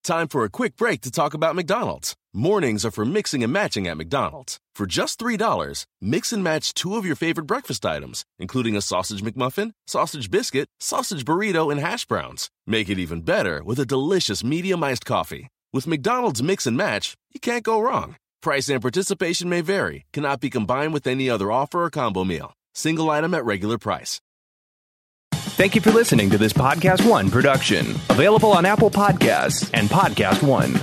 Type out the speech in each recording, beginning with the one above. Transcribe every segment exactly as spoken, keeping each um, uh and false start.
Time for a quick break to talk about McDonald's. Mornings are for mixing and matching at McDonald's. For just three dollars, mix and match two of your favorite breakfast items, including a sausage McMuffin, sausage biscuit, sausage burrito, and hash browns. Make it even better with a delicious medium iced coffee. With McDonald's Mix and Match, you can't go wrong. Price and participation may vary. Cannot be combined with any other offer or combo meal. Single item at regular price. Thank you for listening to this Podcast One production. Available on Apple Podcasts and Podcast One.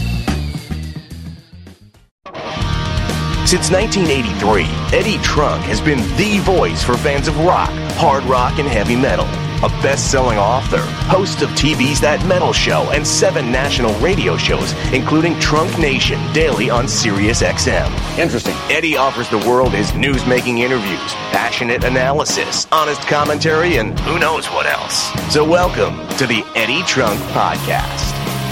Since nineteen eighty-three, Eddie Trunk has been the voice for fans of rock, hard rock, and heavy metal. A best-selling author, host of T V's That Metal Show and seven national radio shows, including Trunk Nation, daily on Sirius X M. Interesting. Eddie offers the world his news-making interviews, passionate analysis, honest commentary, and who knows what else. So welcome to the Eddie Trunk Podcast.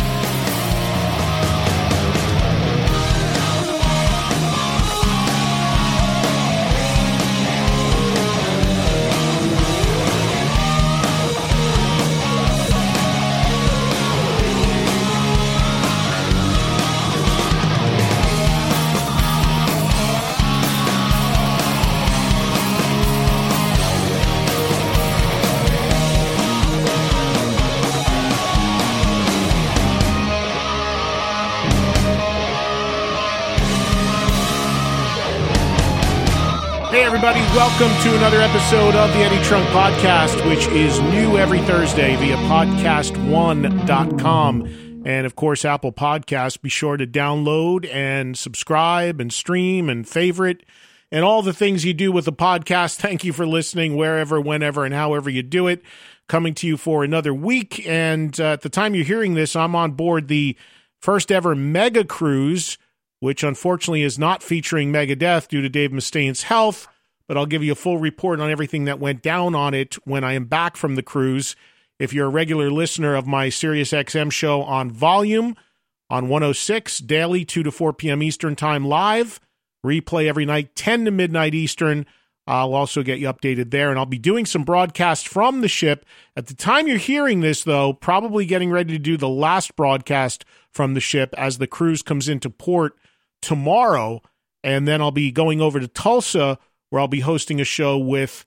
Hey everybody, welcome to another episode of the Eddie Trunk Podcast, which is new every Thursday via podcast one dot com and of course Apple Podcasts. Be sure to download and subscribe and stream and favorite and all the things you do with the podcast. Thank you for listening wherever, whenever, and however you do it. Coming to you for another week, and uh, at the time you're hearing this, I'm on board the first ever mega cruise, which unfortunately is not featuring Megadeth due to Dave Mustaine's health, but I'll give you a full report on everything that went down on it when I am back from the cruise. If you're a regular listener of my Sirius X M show on Volume, on one oh six, daily, two to four p.m. Eastern Time live, replay every night, ten to midnight Eastern. I'll also get you updated there, and I'll be doing some broadcasts from the ship. At the time you're hearing this, though, probably getting ready to do the last broadcast from the ship as the cruise comes into port tomorrow, and then I'll be going over to Tulsa, where I'll be hosting a show with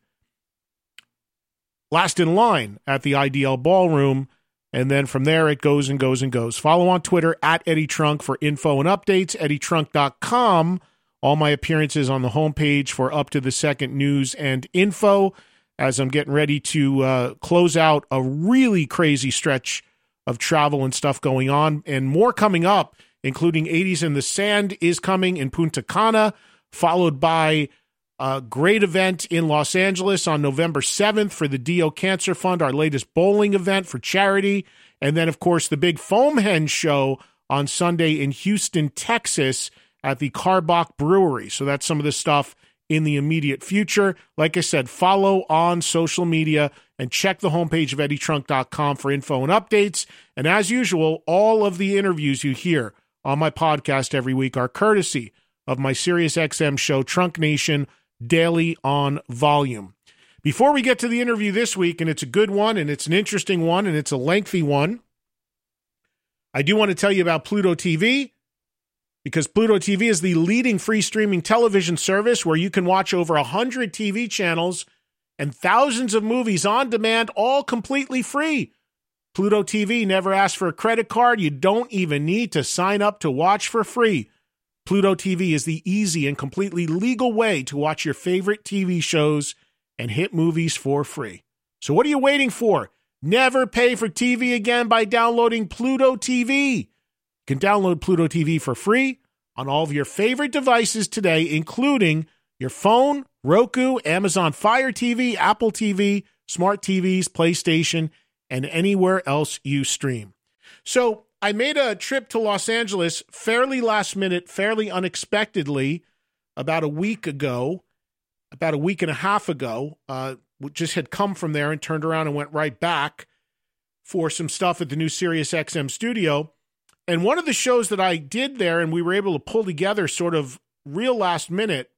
Last in Line at the I D L Ballroom, and then from there it goes and goes and goes. Follow on Twitter at Eddie Trunk for info and updates, eddie trunk dot com. All my appearances on the homepage for up-to-the-second news and info as I'm getting ready to uh, close out a really crazy stretch of travel and stuff going on, and more coming up, including eighties in the Sand is coming in Punta Cana, followed by a great event in Los Angeles on November seventh for the Dio Cancer Fund, our latest bowling event for charity, and then, of course, the big Foam Hen show on Sunday in Houston, Texas, at the Karbach Brewery. So that's some of the stuff in the immediate future. Like I said, follow on social media and check the homepage of eddie trunk dot com for info and updates. And as usual, all of the interviews you hear on my podcast every week are courtesy of my Sirius X M show, Trunk Nation, daily on Volume. Before we get to the interview this week, and it's a good one, and it's an interesting one, and it's a lengthy one, I do want to tell you about Pluto T V, because Pluto T V is the leading free streaming television service where you can watch over one hundred T V channels and thousands of movies on demand, all completely free. Pluto T V never asks for a credit card. You don't even need to sign up to watch for free. Pluto T V is the easy and completely legal way to watch your favorite T V shows and hit movies for free. So what are you waiting for? Never pay for T V again by downloading Pluto T V. You can download Pluto T V for free on all of your favorite devices today, including your phone, Roku, Amazon Fire T V, Apple T V, smart T Vs, PlayStation, and anywhere else you stream. So I made a trip to Los Angeles fairly last minute, fairly unexpectedly, about a week ago, about a week and a half ago. Uh, just had come from there and turned around and went right back for some stuff at the new Sirius X M studio. And one of the shows that I did there and we were able to pull together sort of real last minute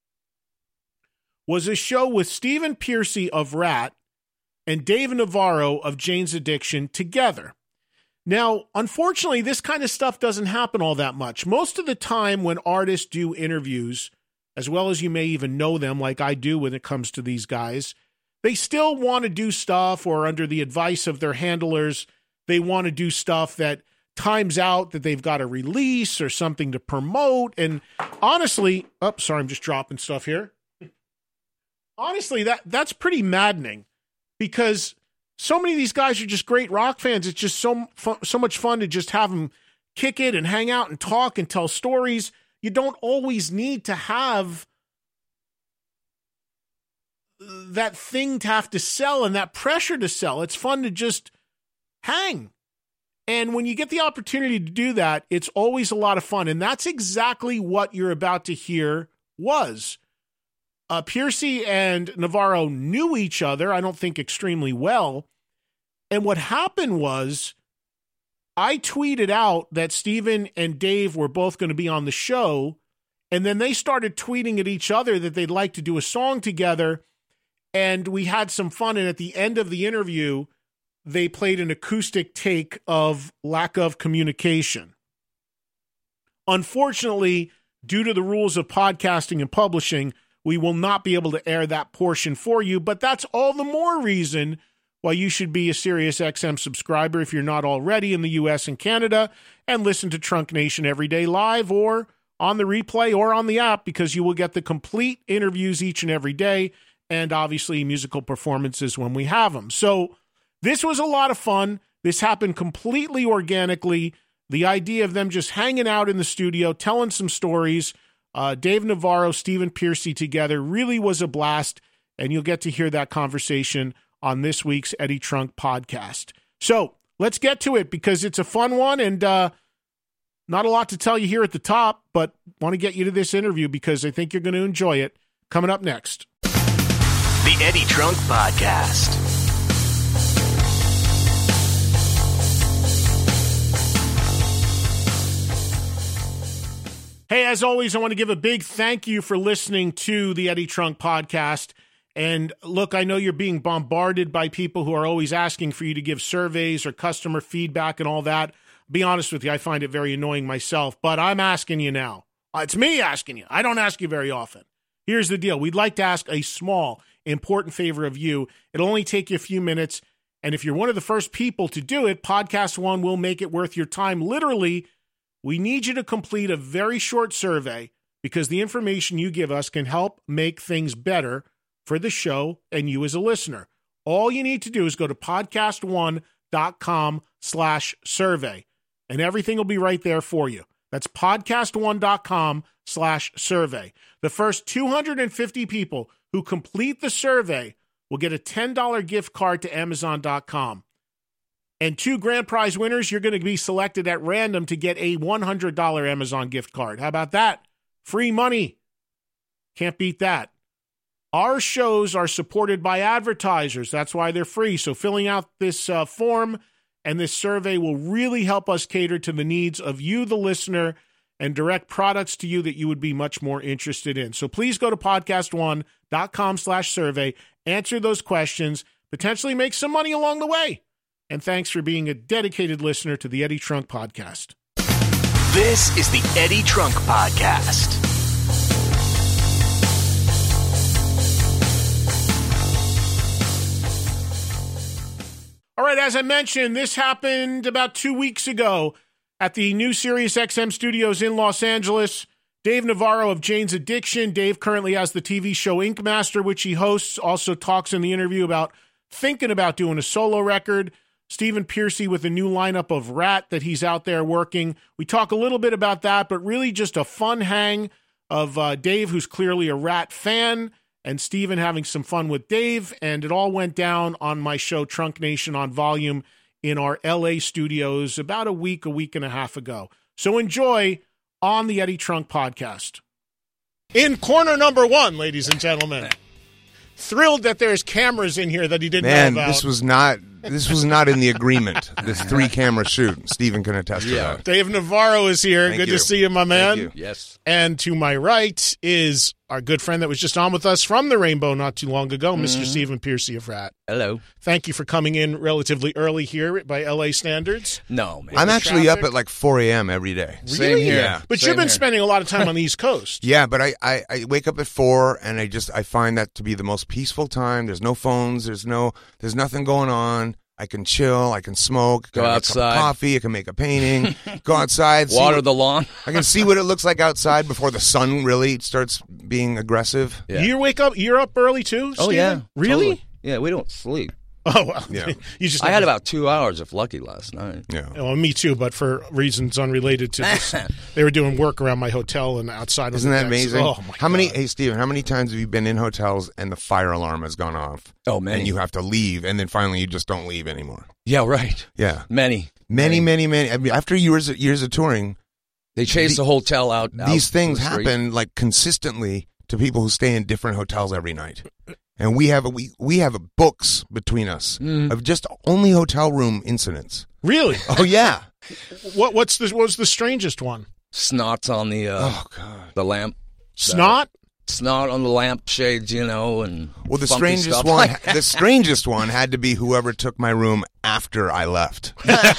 was a show with Stephen Pearcy of Rat and Dave Navarro of Jane's Addiction together. Now, unfortunately, this kind of stuff doesn't happen all that much. Most of the time when artists do interviews, as well as you may even know them like I do when it comes to these guys, they still want to do stuff, or under the advice of their handlers, they want to do stuff that times out that they've got to release or something to promote. And honestly, oh, sorry, I'm just dropping stuff here. Honestly, that that's pretty maddening, because so many of these guys are just great rock fans. It's just so fun, so much fun to just have them kick it and hang out and talk and tell stories. You don't always need to have that thing to have to sell and that pressure to sell. It's fun to just hang. And when you get the opportunity to do that, it's always a lot of fun. And that's exactly what you're about to hear was. Uh, Pearcy and Navarro knew each other, I don't think extremely well. And what happened was, I tweeted out that Steven and Dave were both going to be on the show, and then they started tweeting at each other that they'd like to do a song together, and we had some fun. And at the end of the interview, they played an acoustic take of Lack of Communication. Unfortunately, due to the rules of podcasting and publishing, we will not be able to air that portion for you, but that's all the more reason why you should be a SiriusXM subscriber if you're not already in the U S and Canada, and listen to Trunk Nation every day live or on the replay or on the app, because you will get the complete interviews each and every day, and obviously musical performances when we have them. So this was a lot of fun. This happened completely organically. The idea of them just hanging out in the studio, telling some stories, Uh, Dave Navarro, Stephen Pearcy together really was a blast, and you'll get to hear that conversation on this week's Eddie Trunk podcast. So let's get to it, because it's a fun one, and uh, not a lot to tell you here at the top, but want to get you to this interview because I think you're going to enjoy it. Coming up next. The Eddie Trunk Podcast. Hey, as always, I want to give a big thank you for listening to the Eddie Trunk Podcast. And look, I know you're being bombarded by people who are always asking for you to give surveys or customer feedback and all that. Be honest with you, I find it very annoying myself, but I'm asking you now. It's me asking you. I don't ask you very often. Here's the deal. We'd like to ask a small, important favor of you. It'll only take you a few minutes. And if you're one of the first people to do it, Podcast One will make it worth your time. Literally, we need you to complete a very short survey, because the information you give us can help make things better for the show and you as a listener. All you need to do is go to podcastone.com slash survey, and everything will be right there for you. That's podcastone.com slash survey. The first two hundred fifty people who complete the survey will get a ten dollars gift card to amazon dot com. And two grand prize winners, you're going to be selected at random to get a one hundred dollars Amazon gift card. How about that? Free money. Can't beat that. Our shows are supported by advertisers. That's why they're free. So filling out this uh, form and this survey will really help us cater to the needs of you, the listener, and direct products to you that you would be much more interested in. So please go to podcastone.com slash survey, answer those questions, potentially make some money along the way. And thanks for being a dedicated listener to the Eddie Trunk Podcast. This is the Eddie Trunk Podcast. All right, as I mentioned, this happened about two weeks ago at the new SiriusXM studios in Los Angeles. Dave Navarro of Jane's Addiction. Dave currently has the T V show Ink Master, which he hosts, also talks in the interview about thinking about doing a solo record. Stephen Pearcy with a new lineup of Rat that he's out there working. We talk a little bit about that, but really just a fun hang of uh, Dave, who's clearly a Rat fan, and Stephen having some fun with Dave. And it all went down on my show, Trunk Nation on Volume, in our L A studios about a week, a week and a half ago. So enjoy on the Eddie Trunk Podcast. In corner number one, ladies and gentlemen. Thrilled that there's cameras in here that he didn't Man, know about. this was not this was not in the agreement. This three camera shoot. Stephen can attest Yeah. to that. Dave Navarro is here. Thank Good you. to see you, my man. Thank you. Yes. And to my right is our good friend that was just on with us from the Rainbow not too long ago, mm-hmm. Mister Stephen Piercy of Rat. Hello. Thank you for coming in relatively early here by L A standards. No, man. I'm actually traffic. up at like four a.m. every day. Really? Same here. Yeah. But Same you've been here. spending a lot of time on the East Coast. Yeah, but I, I, I wake up at four, and I just I find that to be the most peaceful time. There's no phones. There's no there's nothing going on. I can chill. I can smoke. Go I can have outside. A cup of coffee. I can make a painting. Go outside. see Water what- the lawn. I can see what it looks like outside before the sun really starts being aggressive. Yeah. You wake up, you're up early too, Oh, Stephen? yeah. Really? Totally. Yeah, we don't sleep. Oh, well. Yeah. you just I had about two hours if lucky last night. Yeah. Well, me too, but for reasons unrelated to this. They were doing work around my hotel and outside. on Isn't the that decks. amazing? Oh, my how many? God. Hey, Steven, how many times have you been in hotels and the fire alarm has gone off? Oh, many. And you have to leave, and then finally you just don't leave anymore. Yeah, right. Yeah. Many. Many, many, many. I mean, after years years of touring, They chased The- the hotel out. out these things the street. happen like consistently to people who stay in different hotels every night. And we have a, we we have a books between us Mm. of just only hotel room incidents. Really? Oh yeah. what what's the what was the strangest one? Snots on the uh, Oh god. the lamp. Snot? Snot on the lampshades, you know, and Well, the funky strangest stuff one, like that. the strangest one had to be whoever took my room after I left.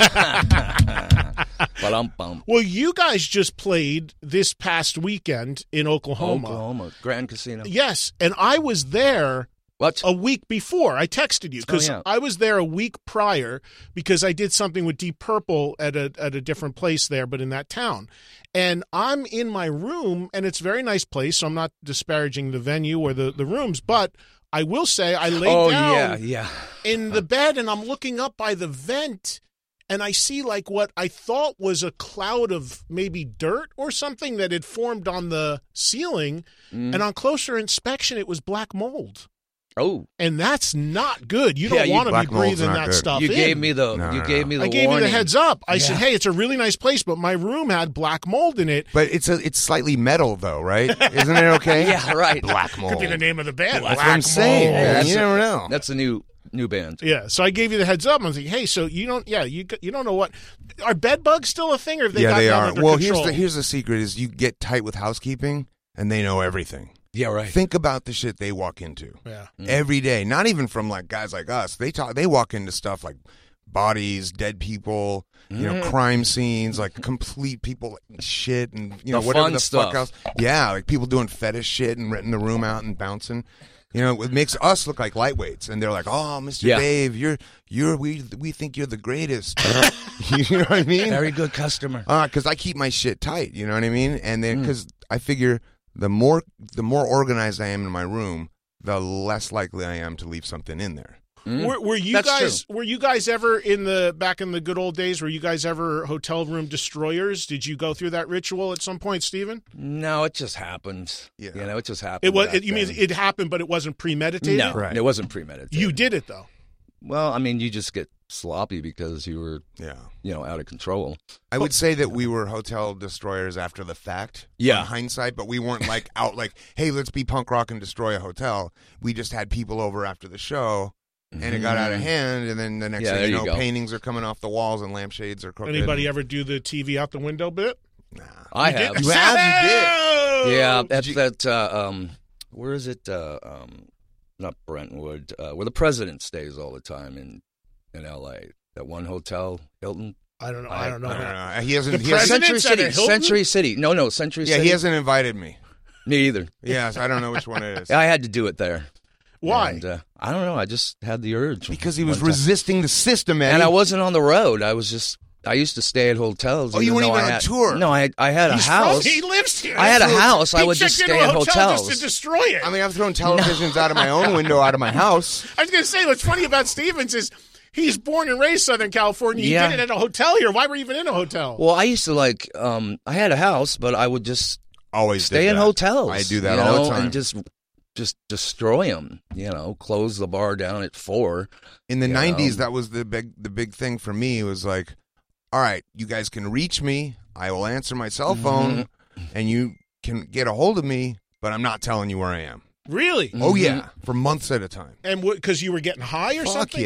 Ba-dum-bum. Well, you guys just played this past weekend in Oklahoma. Oklahoma Grand Casino. Yes, and I was there What? a week before. I texted you because Oh, yeah. I was there a week prior because I did something with Deep Purple at a at a different place there, but in that town. And I'm in my room, and it's a very nice place, so I'm not disparaging the venue or the, the rooms, but I will say I laid oh down yeah, yeah. in the bed, and I'm looking up by the vent, and I see like what I thought was a cloud of maybe dirt or something that had formed on the ceiling, Mm. and on closer inspection, it was black mold. Oh, And that's not good. You Yeah, don't you- want to be black mold's breathing not that good. stuff you in. gave me the No, you no, gave no. me the I gave warning. you the heads up. I said, Yeah. hey, it's a really nice place, but my room had black mold in it. But it's a it's slightly metal though, right? Isn't it okay? Yeah, right. Black mold. Could be the name of the band. That's Black what I'm saying. Mold. Man. That's You a- never know. That's a new new band. Yeah, so I gave you the heads up. I was like, hey, so you don't, yeah, you you don't know what, are bed bugs still a thing, or have they yeah, got they that are. under Well, control? here's the here's the secret: is you get tight with housekeeping, and they know everything. Yeah, right. Think about the shit they walk into yeah. every day. Not even from like guys like us. They talk. They walk into stuff like bodies, dead people, you know, Mm. crime scenes, like complete people like shit, and you know The whatever fun the stuff. fuck else. Yeah, like people doing fetish shit and renting the room out and bouncing. You know, it makes us look like lightweights, and they're like, "Oh, Mister Yeah. Dave, you're you're we we think you're the greatest." You know what I mean? Very good customer. Because I keep my shit tight, you know what I mean? And then Mm. because I figure the more the more organized I am in my room, the less likely I am to leave something in there. Mm. Were, were you That's guys were you guys ever in the back in the good old days? Were you guys ever hotel room destroyers? Did you go through that ritual at some point, Stephen? No, it just happened. Yeah. You know, it just happened. It was. back It, you mean then. it happened, but it wasn't premeditated? No, Right. it wasn't premeditated. You did it though. Well, I mean, you just get sloppy because you were, Yeah. you know, out of control. I would say that we were hotel destroyers after the fact. Yeah. In hindsight, but we weren't like out like, hey, let's be punk rock and destroy a hotel. We just had people over after the show. And it got out of hand, and then the next Yeah, thing there you you know, go. paintings are coming off the walls and lampshades are crooked. Anybody ever do the T V out the window bit? I You have. did? You have? You did? Oh! Yeah, that's that. Uh, um, where is it? Uh, um, not Brentwood. Uh, where the president stays all the time in in L A. That one hotel, Hilton. I don't know. I, I- don't know. I don't that. know. He hasn't. The he hasn't president- Century President's at a City. Hilton? Century City. No, no, Century yeah, City. he hasn't invited me. Me either. Yes, I don't know which one it is. I had to do it there. Why? And, uh, I don't know. I just had the urge. Because he was one time. resisting the system, man. and I wasn't on the road. I was just. I used to stay at hotels. Oh, you even weren't though even I on had, tour. No, I I had a He's house. From, he lives here. I had a That's- house. I he would just checked stay into at a hotel hotels. just to destroy it. I mean, I've thrown televisions out of my own window, out of my house. I was going to say, what's funny about Stevens is he's born and raised Southern California. He Yeah. did it at a hotel here. Why were you even in a hotel? Well, I used to like. Um, I had a house, but I would just Always stay did in that. hotels. I do that you all know, the time. and just just destroy them. You know, close the bar down at four. In the you nineties, know. that was the big the big thing for me. Was like, all right, you guys can reach me. I will answer my cell phone, and you can get a hold of me. But I'm not telling you where I am. Really? Oh yeah, for months at a time. And because you were getting high or Fuck something?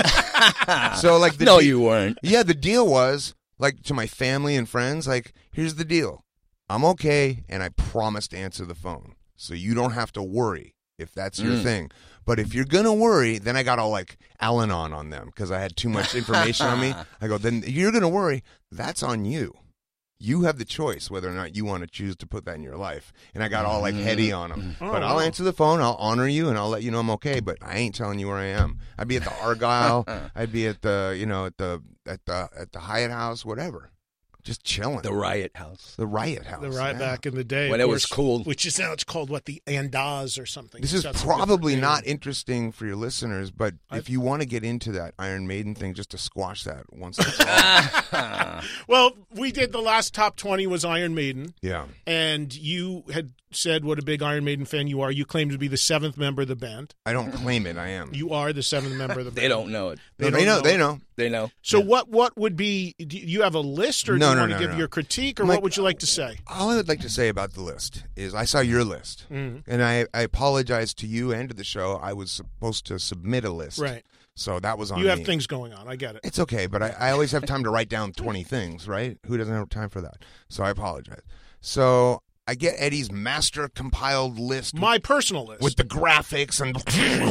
yes. So like, the no, de- you weren't. Yeah, the deal was like to my family and friends. Like, here's the deal. I'm okay, and I promise to answer the phone. so you don't have to worry if that's your Mm. thing. But if you're gonna worry, then I got all like Al-Anon on them because I had too much information on me. I go, then if you're gonna worry, that's on you. You have the choice whether or not you want to choose to put that in your life. And I got all like heady on them. Oh, but I'll wow. answer the phone. I'll honor you, and I'll let you know I'm okay. But I ain't telling you where I am. I'd be at the Argyle. I'd be at the, you know, at the at the at the Hyatt House, whatever. Just chilling. The Riot House. The Riot House. The right yeah. back in the day. When of it was course, cool. Which is now it's called, what, the Andaz or something. This It's is got some probably different not name. interesting for your listeners, but I- if you want to get into that Iron Maiden thing, just to squash that once and for all. Well, we did the last top twenty was Iron Maiden, Yeah. and you had said what a big Iron Maiden fan you are. You claim to be the seventh member of the band. I don't claim it. I am. You are the seventh member of the band. They don't know it. No, They they don't know. know They it. know. They know. So what what would be, do you have a list, or No, do you no, want no, to give no. your critique, or Mike, what would you like to say? All I would like to say about the list is I saw your list, Mhm. and I, I apologize to you and to the show. I was supposed to submit a list. Right. So that was on You have me. things going on. I get it. It's okay, but I, I always have time to write down twenty things, right? Who doesn't have time for that? So I apologize. So I get Eddie's master compiled list My personal list. with the graphics and.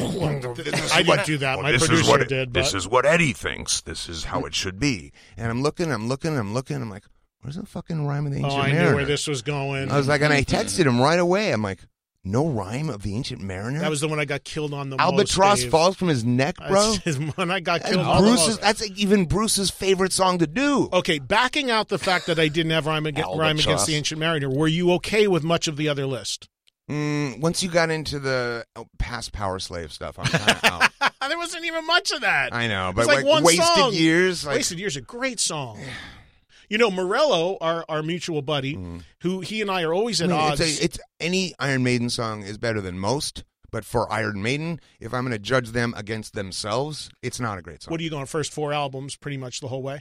I didn't do that. My this is producer what it- did. This but is what Eddie thinks. This is how it should be. And I'm looking, I'm looking, I'm looking. I'm like, where's the fucking rhyme of the oh, ancient I mariner? knew where this was going. I was like, and I texted him right away. I'm like, no rhyme of the ancient mariner. That was the one I got killed on the Albatross most, Dave. falls from his neck, bro. That's his one I got And killed on the Bruce's, most. that's even Bruce's favorite song to do. Okay, backing out the fact that I didn't have rhyme, against, rhyme against Albatross. the Ancient Mariner, were you okay with much of the other list? Mm, once you got into the oh, past Power Slave stuff, I'm kind of out. There wasn't even much of that. I know, It but was like like, one wasted song. years. Like, Wasted Years, a great song. You know, Morello, our, our mutual buddy, who he and I are always at I mean, odds. it's, a, it's any Iron Maiden song is better than most, but for Iron Maiden, if I'm going to judge them against themselves, it's not a great song. What are you going, first four albums pretty much the whole way?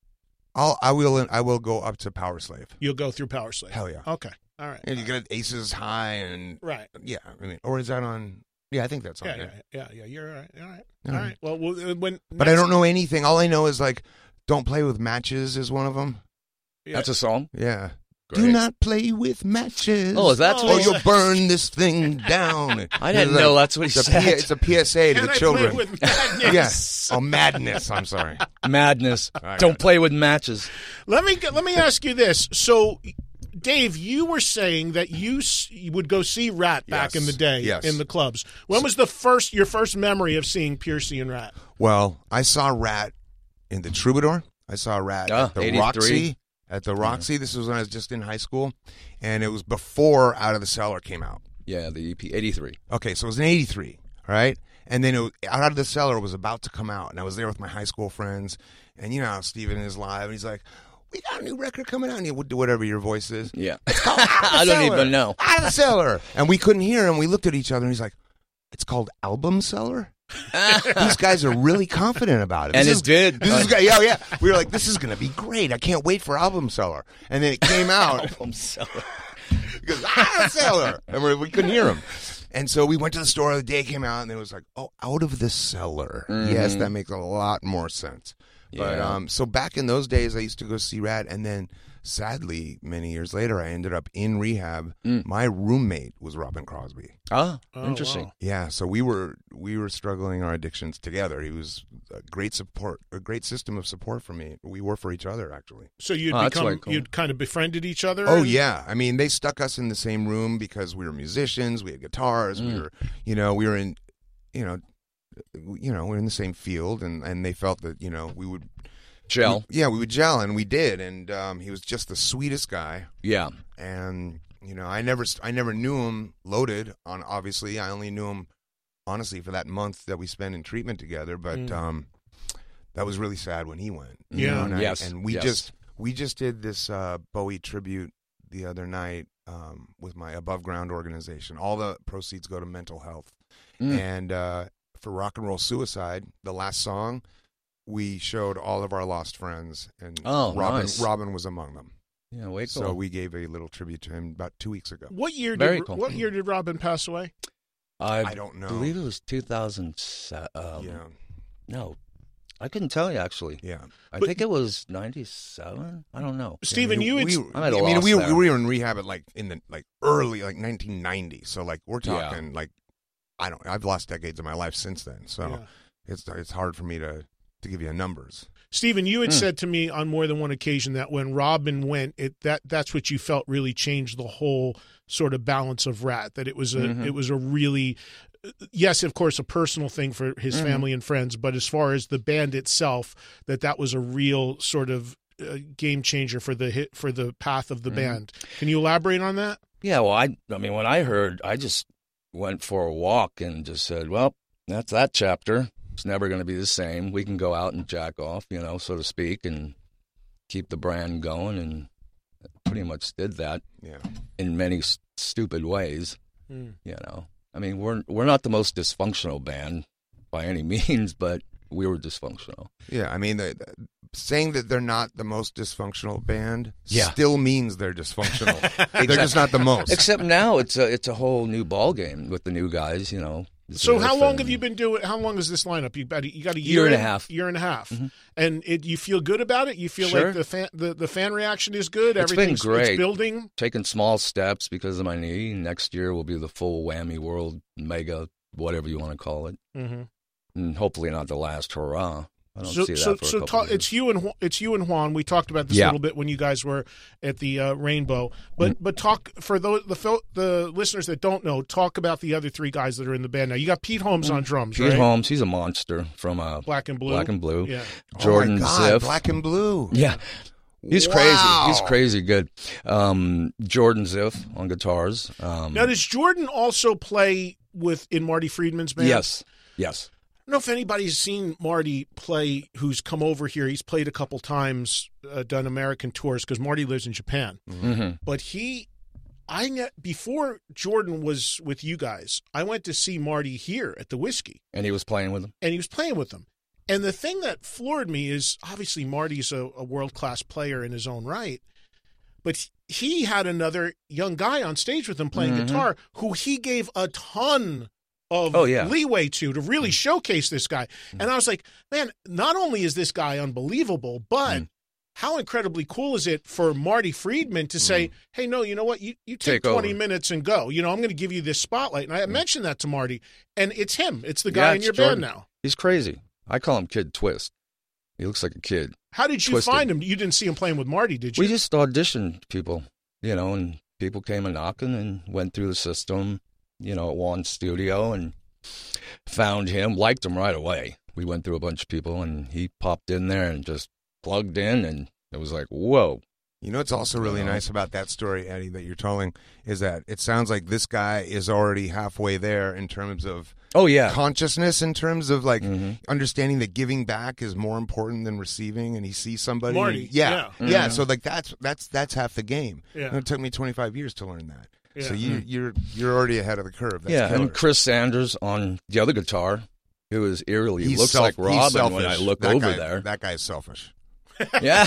I'll, I will. I will go up to Power Slave. You'll go through Power Slave. Hell yeah. Okay. All right. And you get Aces High and Right. yeah. I mean, or is that on? Yeah, I think that's on. Yeah, there. yeah, yeah, yeah. You're all right. All right. All All right. right. Well, well, uh, when But I don't know anything. All I know is like, "Don't Play with Matches" is one of them. Yeah. That's a song. Yeah. Great. Do not play with matches. Oh, is that Oh, or what he you'll said? burn this thing down. I didn't It's know like- that's what he it's a said. P- it's a P S A to Can the I children. play with madness? Yes. Oh, madness. I'm sorry. Madness. I Don't got it. play with matches. Let me let me ask you this. So, Dave, you were saying that you, s- you would go see Rat back Yes. in the day Yes. in the clubs. When was the first your first memory of seeing Piercy and Rat? Well, I saw Rat in the Troubadour. I saw Rat Ah, at the eighty-three. Roxy. At the Roxy. This was when I was just in high school, and it was before Out of the Cellar came out. Yeah, the E P eighty-three. Okay, so it was in eighty-three, all right? And then it was, Out of the Cellar was about to come out, and I was there with my high school friends, and you know how Steven is live, and he's like, we got a new record coming out, and you would do whatever your voice is. Yeah. It's called Out of the I don't Cellar. even know. Out of the Cellar. And we couldn't hear him. We looked at each other, and he's like, it's called Album Cellar? These guys are really confident about it. And This it is- did. This is, yeah, yeah. We were like, this is going to be great. I can't wait for Album Cellar. And then it came out. Album Cellar. He goes, ah, Cellar. And we, we couldn't hear him. And so we went to the store, the day it came out, and it was like, oh, Out of the Cellar. Mhm. Yes, that makes a lot more sense. But Yeah. um, so back in those days, I used to go see Rat, and then sadly, many years later, I ended up in rehab. Mm. My roommate was Robin Crosby. Ah, Oh, interesting. wow. Yeah, so we were we were struggling our addictions together. He was a great support, a great system of support for me. We were for each other, actually. So you'd Oh, that's become quite cool. you'd kind of befriended each other. Oh and- yeah, I mean they stuck us in the same room because we were musicians. We had guitars. We Mm. were, you know, we were in, you know, you know, we we're in the same field, and and they felt that you know we would Gel. we- yeah, we would gel, and we did. And um, he was just the sweetest guy. Yeah. And you know, I never I never knew him loaded on. Obviously, I only knew him honestly for that month that we spent in treatment together. But Mm. um, that was really sad when he went. you Yeah. know, and I- Yes, and we yes. just we just did this uh, Bowie tribute the other night um, with my Above Ground organization. All the proceeds go to mental health. Mm. And uh, for Rock and Roll Suicide, the last song, we showed all of our lost friends, and Oh, Robin nice. Robin was among them. Yeah, way cool. So we gave a little tribute to him about two weeks ago. What year Very did cool. what year did Robin pass away? I, I don't know. believe it was two thousand. Um, yeah. No, I couldn't tell you actually. Yeah, I But- think it was ninety-seven. I don't know. Stephen, you had, we, I'm at a I mean, loss we, there. we were in rehab at like in the like early like nineteen ninety. So like we're Yeah. talking like I don't. I've lost decades of my life since then. So Yeah. it's it's hard for me to to give you numbers. Stephen, you had Hmm. said to me on more than one occasion that when Robin went, it that that's what you felt really changed the whole sort of balance of Rat. That it was a Mhm. it was a really yes, of course, a personal thing for his Mhm. family and friends, but as far as the band itself, that that was a real sort of uh, game changer for the hit for the path of the Mhm. band. Can you elaborate on that? Yeah, well, I, I mean, when I heard, I just went for a walk and just said, well, that's that chapter. It's never going to be the same. We can go out and jack off, you know, so to speak, and keep the brand going. And pretty much did that Yeah. in many s- stupid ways, Mm. you know. I mean, we're we're not the most dysfunctional band by any means, but we were dysfunctional. Yeah, I mean, the, the- saying that they're not the most dysfunctional band Yeah. still means they're dysfunctional. They're just not the most. Except now it's a it's a whole new ball game with the new guys, you know. So how long And- have you been doing? How long is this lineup? You got a, you got a year, Year and a in- half. Year and a half, Mhm. and it, you feel good about it. You feel Sure. like the fan the, the fan reaction is good. It's been Everything's great. It's building. Taking small steps because of my knee. Next year will be the full whammy world mega, whatever you want to call it, Mm-hmm. and hopefully not the last hurrah. I don't So see that so for so a couple ta- of years. it's you and Ju- it's you and Juan. We talked about this a Yeah. little bit when you guys were at the uh, Rainbow. But Mm-hmm. but talk for those the fil- the listeners that don't know. Talk about the other three guys that are in the band now. You got Pete Holmes on drums, Pete right? Holmes, he's a monster from uh, Black and Blue. Black and Blue. Yeah. Jordan oh my God, Ziff. Black and Blue. Yeah. He's Wow. crazy. He's crazy good. Um, Jordan Ziff on guitars. Um, Now does Jordan also play with in Marty Friedman's band? yes. Yes. I don't know if anybody's seen Marty play who's come over here. He's played a couple times, uh, done American tours because Marty lives in Japan. hmm But he, I get, before Jordan was with you guys, I went to see Marty here at the Whiskey, And he was playing with them. and he was playing with them. And the thing that floored me is obviously Marty's a, a world-class player in his own right, but he had another young guy on stage with him playing Mhm. guitar who he gave a ton of Oh, yeah. leeway to to really showcase this guy. And I was like, man, not only is this guy unbelievable, but Mm. how incredibly cool is it for Marty Friedman to say, hey, no, you know what? You, you take, Take twenty over. minutes and go. You know, I'm going to give you this spotlight. And I mentioned that to Marty, and it's him. It's the guy Yeah, in it's your Jordan. band now. He's crazy. I call him Kid Twist. He looks like a kid. How did you Twisted. find him? You didn't see him playing with Marty, did you? We just auditioned people, you know, and people came a knocking and went through the system, you know, at Juan's studio and found him, liked him right away. We went through a bunch of people and he popped in there and just plugged in, and it was like, whoa. You know what's also really Yeah. nice about that story, Eddie, that you're telling, is that it sounds like this guy is already halfway there in terms of Oh, yeah. consciousness, in terms of like Mhm. understanding that giving back is more important than receiving, and he sees somebody. Marty, and- yeah, yeah. yeah. Mhm. So like that's that's that's half the game. Yeah. And it took me twenty-five years to learn that. Yeah. So you you're you're already ahead of the curve. That's yeah, killer. and Chris Sanders on the other guitar, who is eerily He's looks self- like he's Robin when I selfish. look That over guy- there. That guy's selfish. Yeah.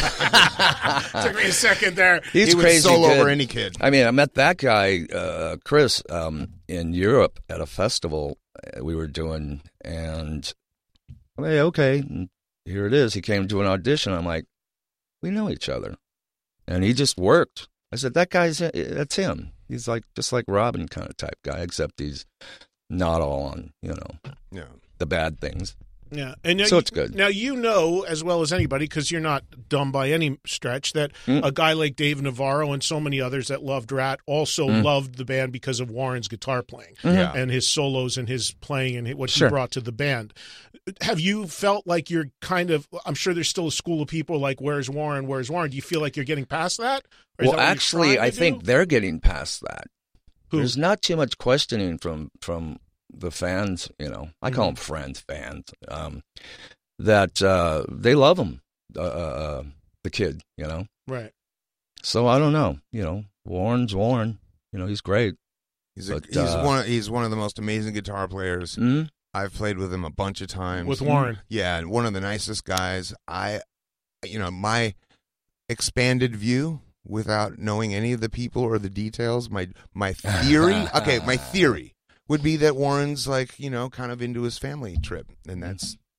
Took me a second there. He's he would crazy solo good. over any kid. I mean, I met that guy, uh, Chris, um, in Europe at a festival uh, we were doing, and hey, okay, and here it is. He came to an audition. I'm like, we know each other, and he just worked. I said, that guy's that's him. He's like just like Robin kind of type guy, except he's not all on, you know, Yeah. the bad things. Yeah, and now So you, it's good. Now you know as well as anybody, because you're not dumb by any stretch, that Mm. a guy like Dave Navarro and so many others that loved Rat also Mm. loved the band because of Warren's guitar playing Yeah. and his solos and his playing and what Sure. he brought to the band. Have you felt like you're kind of? I'm sure there's still a school of people like, "Where's Warren? Where's Warren?" Do you feel like you're getting past that? Or is Well, that what you're actually, trying to I do? think they're getting past that. Who? There's not too much questioning from from the fans. You know, I call them friends, fans. Um, that uh, they love him, uh, uh, the kid. You know, right. so I don't know. You know, Warren's Warren. You know, he's great. He's a, But, he's uh, one he's one of the most amazing guitar players. Mm? I've played with him a bunch of times. With Warren. Yeah, and one of the nicest guys. I, you know, my expanded view without knowing any of the people or the details, my my theory, okay, my theory would be that Warren's like, you know, kind of into his family trip, and that's,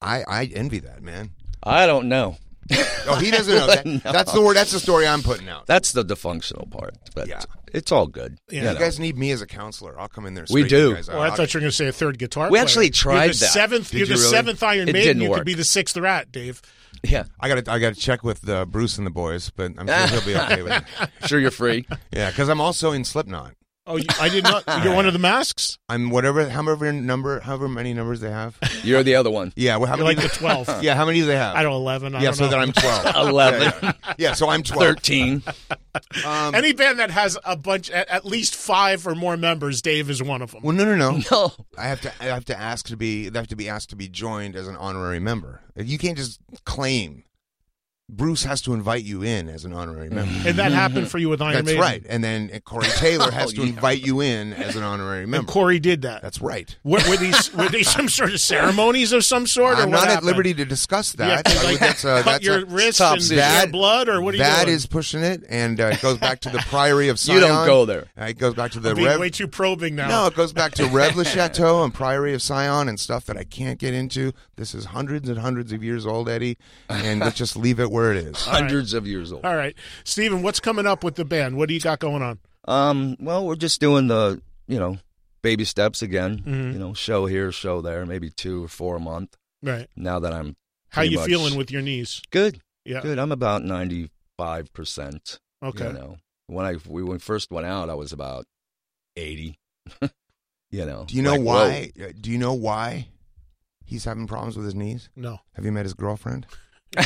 I, I envy that, man. I don't know. Oh, he doesn't know that. No. That's the word. That's the story I'm putting out. That's the dysfunctional part. But Yeah. it's all good. Yeah. you You know. guys need me as a counselor. I'll come in there. We straighten do. You guys out. Well, I thought you were going to say a third guitar We player. actually tried you're the that. Seventh, Did you're you the really? seventh Iron It Maiden. didn't You work. could be the sixth rat, Dave. Yeah. I got to. I got to check with uh, Bruce and the boys, but I'm sure he'll be okay with it. Sure you're free. Yeah, because I'm also in Slipknot. Oh, you, I did not. You're one of the masks. I'm whatever, however number, however many numbers they have. You're the other one. Yeah, well, how You're many? like the twelfth. Yeah, how many do they have? I don't know, eleven. I yeah, don't so know. then I'm twelve. eleven. Yeah, yeah. Yeah, so I'm twelve. thirteen. Um, Any band that has a bunch, at, at least five or more members, Dave is one of them. well, no, no, no. No. I have to. I have to ask to be. I have to be asked to be joined as an honorary member. You can't just claim. Bruce has to invite you in as an honorary member. And that happened for you with Iron That's Maiden. right. And then Corey Taylor has Oh, to yeah. invite you in as an honorary And member. Corey did that. That's right. Were, were these were these some sort of ceremonies of some sort? Or I'm what not at happened? liberty to discuss You have that. to, I like, would- that's a, cut that's your a, wrists top and secret. your blood, or what are you that doing? is pushing it, and uh, it goes back to the Priory of Sion. You don't go there. Uh, it goes back to the I'm being Rev. way too probing now. No, it goes back to Rev Le Chateau and Priory of Sion and stuff that I can't get into. This is hundreds and hundreds of years old, Eddie, and let's just leave it where it is. Hundreds of years old. All right, Steven, what's coming up with the band? What do you got going on? Um, well, we're just doing the, you know, baby steps again. Mhm. You know, show here, show there, maybe two or four a month. Right. Now that I'm How pretty you much- feeling with your knees? Good, Yeah. good. I'm about ninety-five percent. Okay. You know, when I we when first went out, I was about eighty. you know. Do you know like, why? uh, Do you know why he's having problems with his knees? No. Have you met his girlfriend? whoa.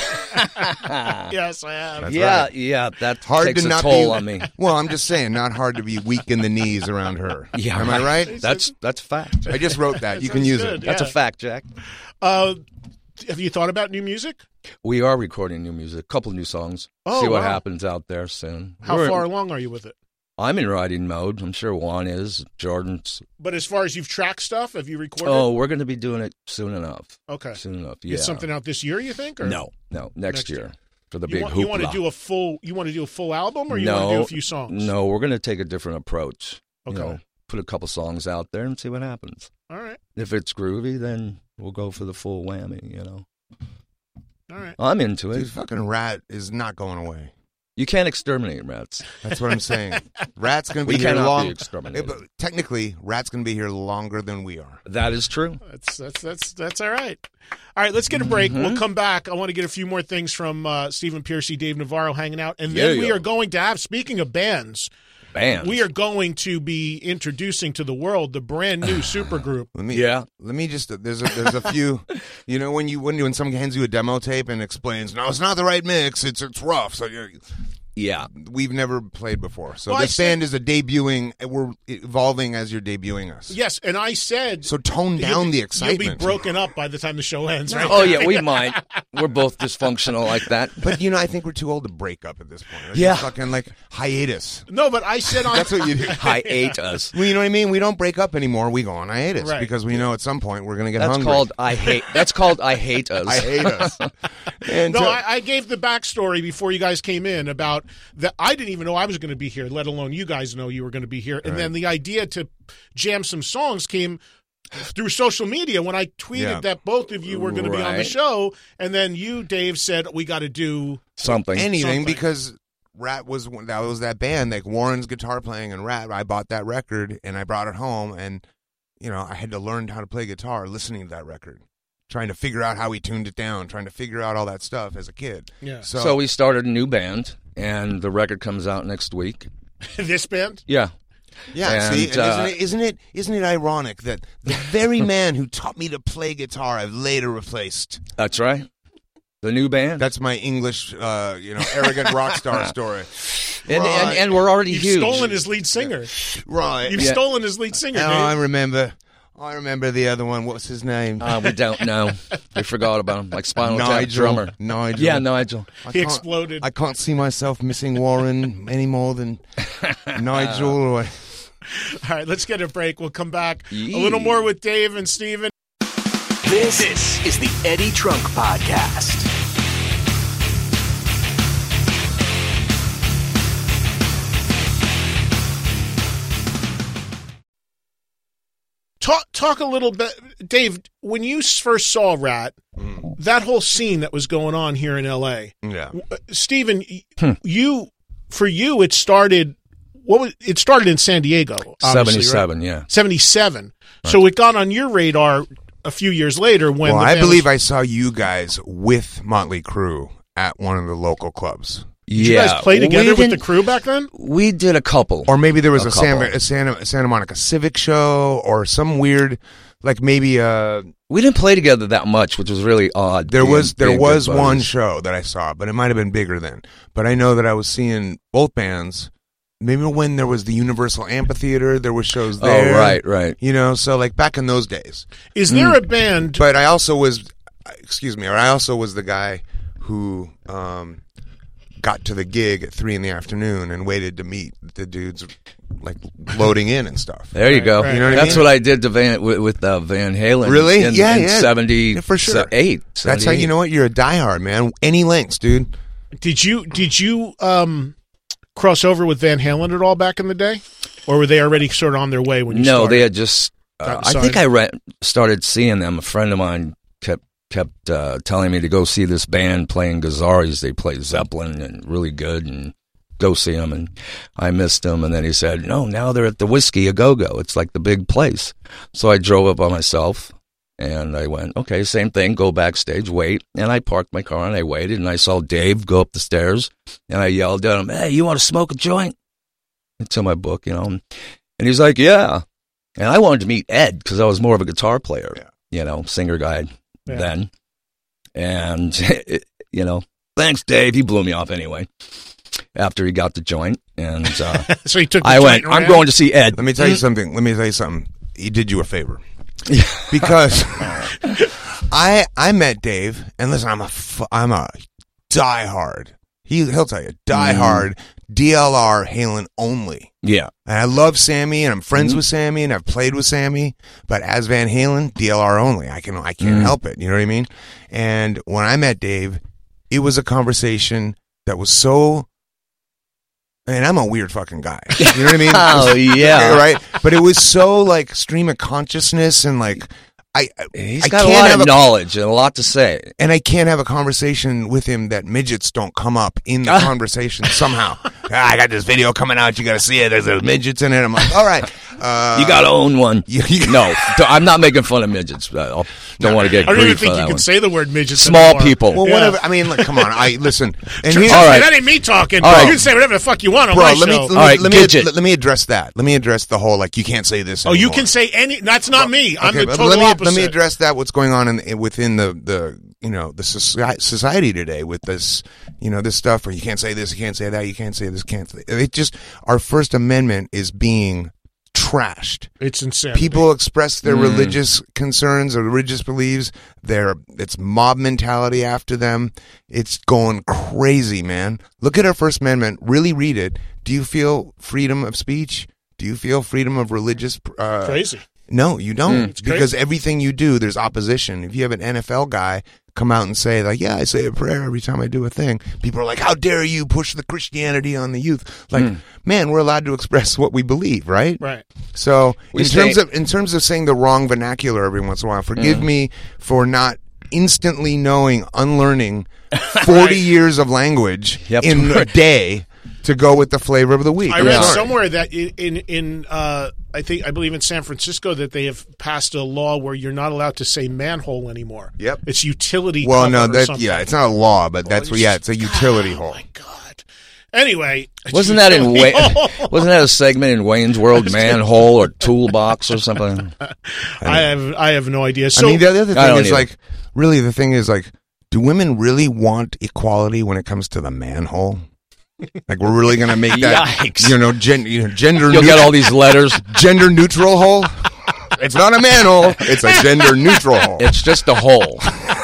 Yes, I have. That's yeah, right. yeah. That Hard takes to a not toll be. on me. Well, I'm just saying, not hard to be weak in the knees around her. Yeah, Am I right? That's that's fact. I just wrote that. You can Sounds use good. it. That's Yeah. a fact, Jack. Uh, have you thought about new music? We are recording new music, a couple new songs. Oh, See what wow. happens out there soon. How We're- far along are you with it? I'm in writing mode. I'm sure Juan is. Jordan's. But as far as you've tracked stuff, have you recorded? Oh, we're going to be doing it soon enough. okay. Soon enough. Yeah. Is something out this year? You think? Or? No, no. Next, Next year, year. for the You big want, hoopla. you want to do a full? You want to do a full album, or you no, want to do a few songs? No, we're going to take a different approach. Okay. You know, put a couple songs out there and see what happens. All right. If it's groovy, then we'll go for the full whammy. You know, All right. I'm into it. Dude, fucking rat is not going away. You can't exterminate rats. That's what I'm saying. Rat's going to be We here cannot long. be exterminated. Yeah, but technically, Rat's going to be here longer than we are. That is true. That's that's that's that's all right. All right, let's get a break. Mm-hmm. We'll come back. I want to get a few more things from uh, Stephen Piercy, Dave Navarro hanging out, and Yeah, then we yeah. are going to have. Speaking of bands, Bands. we are going to be introducing to the world the brand new supergroup. Let me, Yeah. Let me just. There's a, there's a few. You know when you when when someone hands you a demo tape and explains, no, it's not the right mix. It's it's rough. So you're, Yeah. we've never played before. So Well, I this said- band is a debuting. We're evolving as you're debuting us. Yes, and I said So tone you'll down be- the excitement. You'll be broken up by the time the show ends, right? Oh yeah, we might. We're both dysfunctional like that. But you know, I think we're too old to break up at this point. We're Yeah. just fucking like hiatus. No, but I said on That's what you do. Hi ate us. Well, you know what I mean? We don't break up anymore. We go on hiatus Right. because we know at some point we're going to get That's hungry. called I hate. That's called I hate us. I hate us. And No, uh, I, I gave the backstory before you guys came in about that. I didn't even know I was going to be here, let alone you guys know you were going to be here. And then the idea to jam some songs came through social media when I tweeted Yeah. that both of you were going to be on the Right. show. And then you, Dave, said we got to do. Something. anything something. because Rat was that was that band like Warren's guitar playing and Rat. I bought that record and I brought it home and you know I had to learn how to play guitar listening to that record, trying to figure out how he tuned it down, trying to figure out all that stuff as a kid. Yeah. So, So we started a new band, and the record comes out next week. this band. Yeah. yeah, and, see, and uh, isn't it isn't it isn't it ironic that the very man who taught me to play guitar I've later replaced. That's right. The new band. That's my English, uh, you know, arrogant rock star story. and, Right. and, and we're already You've huge. stolen his lead singer. Right. You've Yeah. stolen his lead singer, Oh, I Dave. remember. I remember the other one. What's his name? Uh, we don't know. We forgot about him. Like Spinal Tap Nigel. drummer. Nigel. Yeah, Nigel. I He can't- exploded. I can't see myself missing Warren any more than Nigel. Or, All right, let's get a break. We'll come back. Yee. A little more with Dave and Steven. This, this is the Eddie Trunk Podcast. talk talk a little bit, Dave. When you first saw Rat, mm. that whole scene that was going on here in L A. Yeah, uh, Stephen, hmm. you for you it started. What was it started in San Diego? Seventy-seven, right? yeah, seventy-seven. Right. So it got on your radar a few years later when. Well, the I believe was, I saw you guys with Motley Crue at one of the local clubs. Did yeah, you guys play together with the Crew back then? We did a couple, or maybe there was a, a, a, Santa, a Santa Santa Monica Civic show, or some weird, like maybe a. We didn't play together that much, which was really odd. There was there being was good one buddies. show that I saw, but it might have been bigger then. But I know that I was seeing both bands. Maybe when there was the Universal Amphitheater, there were shows there. Oh, right, right. You know, so like back in those days. Is there mm. a band? But I also was, excuse me, or I also was the guy who um, got to the gig at three in the afternoon and waited to meet the dudes like loading in and stuff. There you right, go. Right. You know what That's I mean? what I did to Van with, with uh, Van Halen. Really? In, yeah, in yeah. seventy, yeah, for sure. Eight. That's how you know what you're a diehard, man. Any lengths, dude. Did you did you um, cross over with Van Halen at all back in the day, or were they already sort of on their way when you no, started? they had just. Uh, I think I re- started seeing them. A friend of mine kept kept uh, telling me to go see this band playing Gazzarri's. They play Zeppelin and really good, and go see them. And I missed them. And then he said, "No, now they're at the Whiskey A Go Go. It's like the big place." So I drove up by myself. And I went, okay, same thing, go backstage, wait. And I parked my car and I waited, and I saw Dave go up the stairs, and I yelled at him, "Hey, you want to smoke a joint?" It's in my book, you know. And he's like, yeah. And I wanted to meet Ed because I was more of a guitar player, yeah. you know, singer guy yeah. then. And, it, you know, thanks, Dave. He blew me off anyway after he got the joint. And uh, so he took the I joint went, around? I'm going to see Ed. Let me tell you something. Let me tell you something. He did you a favor. Because I I met Dave, and listen, I'm a I'm a diehard. He he'll tell you diehard mm. D L R Halen only. Yeah, and I love Sammy, and I'm friends mm-hmm. with Sammy, and I've played with Sammy. But as Van Halen, D L R only. I can I can't mm. help it. You know what I mean? And when I met Dave, it was a conversation that was so. And I'm a weird fucking guy. You know what I mean? Oh, yeah. Right? But it was so, like, stream of consciousness and, like, I, He's I got can't a lot have of a, knowledge and a lot to say. And I can't have a conversation with him that midgets don't come up in the conversation somehow. ah, I got this video coming out. You got to see it. There's, there's midgets in it. I'm like, all right. Uh, you got to own one. You, you no, I'm not making fun of midgets. I don't no, want to get I don't even grief think for you that can one. say the word midgets Small anymore. people. Well, yeah. whatever. I mean, like, come on. I listen. And sure, here, all right. That ain't me talking. All right. You can say whatever the fuck you want on Bro, my let me, show. let me, all right, let, me ad- let, let me address that. Let me address the whole, like, you can't say this Oh, anymore. you can say any. That's not me. I'm okay, the total let me, opposite. Let me address that. What's going on in, within the, the you know the society today with this you know this stuff where you can't say this, you can't say that, you can't say this, can't say it. Just our First Amendment is being trashed. It's insane. People express their mm. religious concerns or religious beliefs. Their it's mob mentality after them. It's going crazy, man. Look at our First Amendment. Really read it. Do you feel freedom of speech? Do you feel freedom of religious? Uh, crazy. No, you don't. Mm, because crazy. everything you do, there's opposition. If you have an N F L guy come out and say, like, yeah, I say a prayer every time I do a thing, people are like, how dare you push the Christianity on the youth? Like, mm. man, we're allowed to express what we believe, right? Right. So We in say- terms of in terms of saying the wrong vernacular every once in a while, forgive Mm. me for not instantly knowing, unlearning forty years of language Yep. in a day to go with the flavor of the week. I I'm read sorry. somewhere that in in, in uh, I think I believe in San Francisco that they have passed a law where you're not allowed to say manhole anymore. Yep. It's utility. Well, cover no, or that something. yeah, it's not a law, but that's Well, what. Yeah, it's a utility hole. Oh my god. Anyway, Wasn't that in Wayne? Wasn't that a segment in Wayne's World, manhole or toolbox or something? I have I have no idea. So I mean, the other I thing don't is either. like, really, the thing is like, do women really want equality when it comes to the manhole? Like, we're really going to make that, Yikes. you know, gen, you know gender You'll neut- get all these letters. gender neutral hole? It's not a manhole. It's a gender neutral hole. It's just a hole,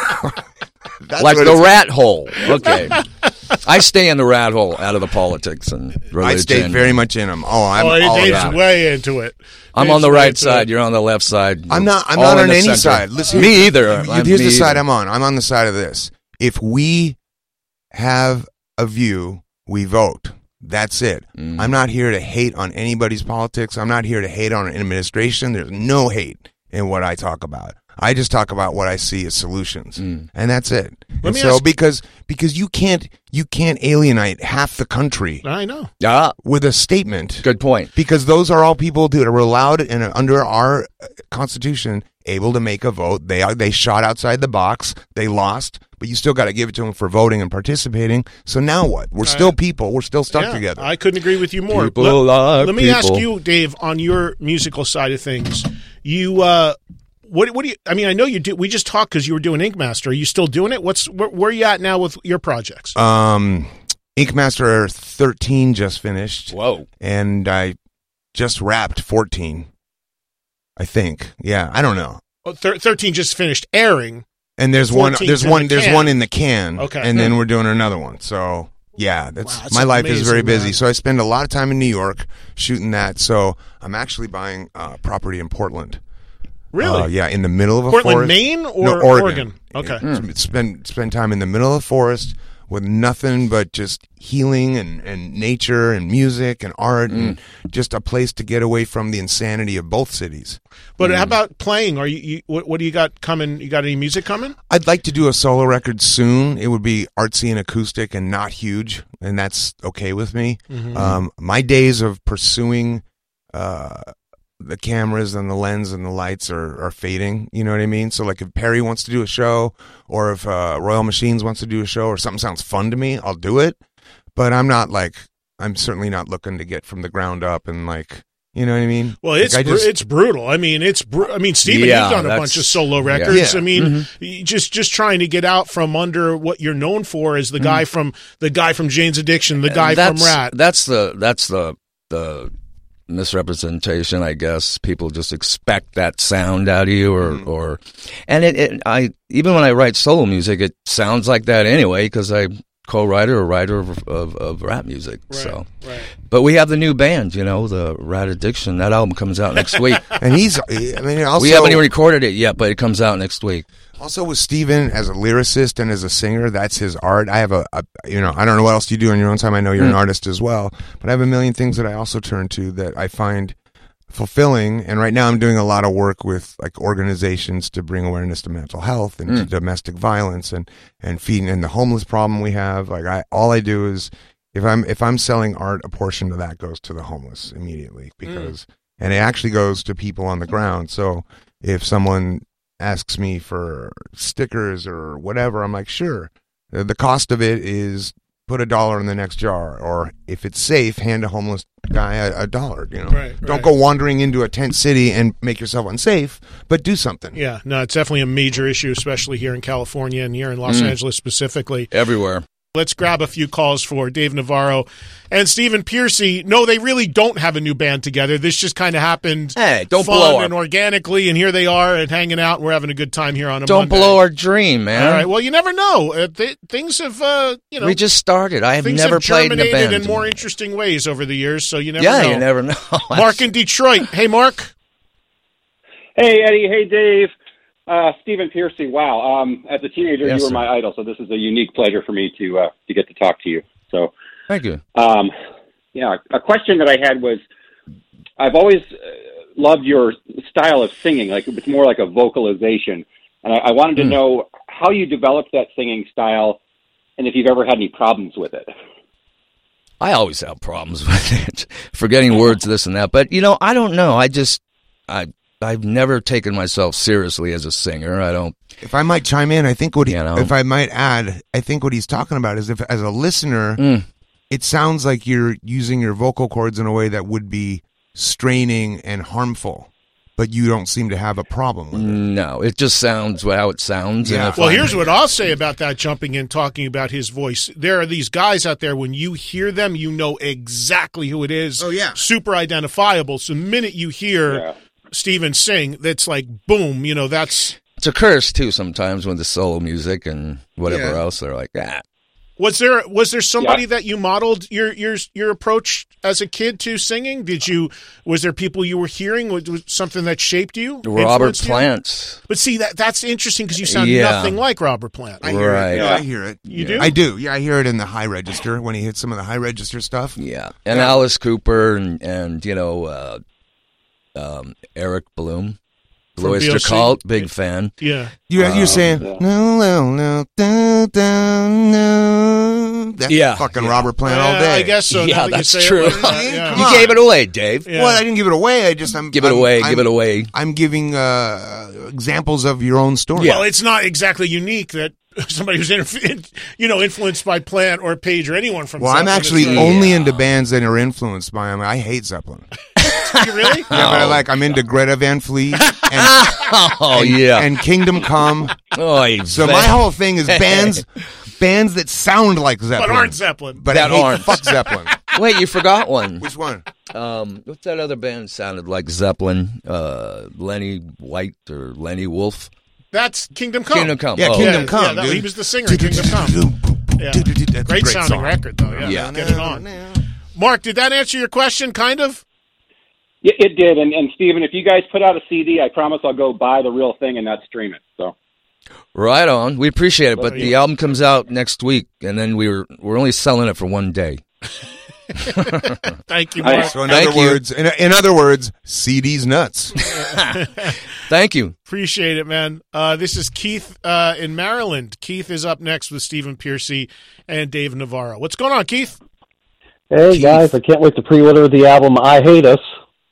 That's like what the it's- rat hole. Okay, I stay in the rat hole, out of the politics and religion. I stay very much in them. Oh, I'm oh, all Dave's about it. way into it. I'm Dave's on the way right into side. it. You're on the left side. I'm not. I'm All not in on the any center. side. Listen, Me either. Here's I'm- the me side either. I'm on. I'm on the side of this. If we have a view, we vote. That's it. Mm. I'm not here to hate on anybody's politics. I'm not here to hate on an administration. There's no hate. in what I talk about. I just talk about what I see as solutions, Mm. and that's it. Let And me so ask- because because you can't you can't alienate half the country I know. Ah, with a statement. good point. Because those are all people that are allowed and are under our Constitution able to make a vote. They are they shot outside the box. They lost, but you still got to give it to them for voting and participating. So now what? We're still people. We're still stuck Yeah, together. I couldn't agree with you more. People let, are let me ask people. you, Dave, on your musical side of things. You, uh, what, what do you? I mean, I know you do. We just talked because you were doing Ink Master. Are you still doing it? What's where, where are you at now with your projects? um, Ink Master thirteen just finished, Whoa. and I just wrapped fourteen. I think. Yeah, I don't know. Oh, thir- Thirteen just finished airing. And there's one. fourteen's There's in one. the There's can. one in the can. Okay. And then we're doing another one. So yeah, that's, Wow, that's my life is very amazing, busy. man. So I spend a lot of time in New York shooting that. So I'm actually buying uh, property in Portland. Really? Uh, yeah, in the middle of a Portland, forest. Maine, or no, Oregon? Okay. Yeah, Spend spend time in the middle of the forest with nothing but just healing and, and nature and music and art and just a place to get away from the insanity of both cities. But how about playing? Are you, you what, what do you got coming? You got any music coming? I'd like to do a solo record soon. It would be artsy and acoustic and not huge, and that's okay with me. Mm-hmm. Um, my days of pursuing uh, the cameras and the lens and the lights are, are fading. You know what I mean? So, like, if Perry wants to do a show, or if uh, Royal Machines wants to do a show, or something sounds fun to me, I'll do it. But I'm not like I'm certainly not looking to get from the ground up and like. You know what I mean? Well, it's Like, I br- just- it's brutal. I mean, it's br- I mean, Steven, Yeah, you've done a that's- bunch of solo records. Yeah. I mean, Mm-hmm. you just just trying to get out from under what you're known for as the guy from the guy from Jane's Addiction, the guy that's, from Rat. That's the that's the the misrepresentation, I guess. People just expect that sound out of you, or Mm-hmm. or, and it, it I even when I write solo music, it sounds like that anyway because I co-writer or writer of, of, of rap music. Right, So, right. but we have the new band, you know, the Rat Addiction. That album comes out next week. And he's. I mean, also we haven't even recorded it yet, but it comes out next week. Also with Steven as a lyricist and as a singer, that's his art. I have a, a you know, I don't know what else you do in your own time. I know you're an artist as well, but I have a million things that I also turn to that I find fulfilling. And right now I'm doing a lot of work with like organizations to bring awareness to mental health and to domestic violence and, and feeding and the homeless problem we have. Like I, all I do is if I'm, if I'm selling art, a portion of that goes to the homeless immediately because, and it actually goes to people on the ground. So if someone asks me for stickers or whatever, I'm like, sure. The the cost of it is put a dollar in the next jar, or if it's safe, hand a homeless guy a, a dollar. You know, Right, don't right. go wandering into a tent city and make yourself unsafe, but do something. Yeah, no, it's definitely a major issue, especially here in California and here in Los Angeles specifically. Everywhere. Let's grab a few calls for Dave Navarro and Stephen Piercy. No, they really don't have a new band together. This just kind of happened Hey, don't fun blow our- and organically, and here they are and hanging out, and we're having a good time here on a Don't Monday. blow our dream, man. All right, well, you never know. Uh, th- things have, uh, you know, we just started. I have things never have played in a germinated band. in more interesting ways over the years, so you never yeah, know. you never know. Mark in Detroit. Hey, Mark. Hey, Eddie. Hey, Dave. Uh, Stephen Piercy. Wow. Um, as a teenager, Yes, you were sir. my idol, so this is a unique pleasure for me to uh, to get to talk to you. So, Thank you. um, yeah, a question that I had was, I've always uh, loved your style of singing. Like it's more like a vocalization, and I, I wanted to Mm. know how you developed that singing style, and if you've ever had any problems with it. I always have problems with it, forgetting words, this and that. But you know, I don't know. I just, I, I've never taken myself seriously as a singer. I don't. If I might chime in, I think what he, You know? if I might add, I think what he's talking about is if as a listener, Mm. it sounds like you're using your vocal cords in a way that would be straining and harmful, but you don't seem to have a problem with it. No, it just sounds how it sounds. Yeah. And if Well, I- here's what I'll say about that, jumping in, talking about his voice. There are these guys out there, when you hear them, you know exactly who it is. Oh, yeah. Super identifiable. So the minute you hear Yeah. Steven sing, that's like, boom, you know, that's... It's a curse too sometimes with the solo music and whatever Yeah. else. They're like, ah, Was there was there somebody Yeah. that you modeled your your your approach as a kid to singing? Did you was there people you were hearing? Was, was something that shaped you? Robert influenced you? Plant. But see, that that's interesting because you sound Yeah. nothing like Robert Plant. I hear Right. it. Yeah, Yeah. I hear it. You do? I do. Yeah, I hear it in the high register when he hits some of the high register stuff. Yeah, and Alice Cooper and and you know uh, um, Eric Bloom. From Oyster V O C. Cult, big fan. Yeah. You're, Um, you're saying, yeah. no, no, no, da, da, no. That's Yeah. fucking Yeah. Robert Plant Uh, all day. I guess so. Yeah, now that you that's say it true. like that, yeah. Come You on. gave it away, Dave. Yeah. Well, I didn't give it away. I just, I'm. Give it I'm- away. I'm, give it away. I'm giving uh, examples of your own story. Well, it's not exactly unique that somebody who's in, you know influenced by Plant or Page or anyone from. Well, I'm Zeppelin, actually it's, uh, only into bands that are influenced by them. I hate Zeppelin. You really? Yeah, but I like. I'm into Greta Van Fleet and, Oh, and, yeah. and Kingdom Come. oh, So my whole thing is bands, bands that sound like Zeppelin, But aren't Zeppelin? But That I hate aren't. fuck Zeppelin. Wait, you forgot one. Which one? Um, what's that other band sounded like Zeppelin? Uh, Lenny White or Lenny Wolf? That's Kingdom Come. Kingdom Come. Yeah, Oh. Kingdom yeah, Come, yeah, that- dude. he was the singer in Kingdom Come. Yeah. That's a Great sounding song. record, though. Yeah, Yeah. get it on. Mark, did that answer your question? Kind of. Yeah, it did. And, and Steven, if you guys put out a C D, I promise I'll go buy the real thing and not stream it. So. Right on. We appreciate it, but Well, the yeah. album comes out next week, and then we were we're only selling it for one day. Thank you, I- Mark. So in Thank other you. words, in, in other words, C D's nuts. Thank you. Appreciate it, man. Uh, this is Keith uh, in Maryland. Keith is up next with Stephen Piercy and Dave Navarro. What's going on, Keith? Hey, Keith. guys, I can't wait to pre-order the album I Hate Us.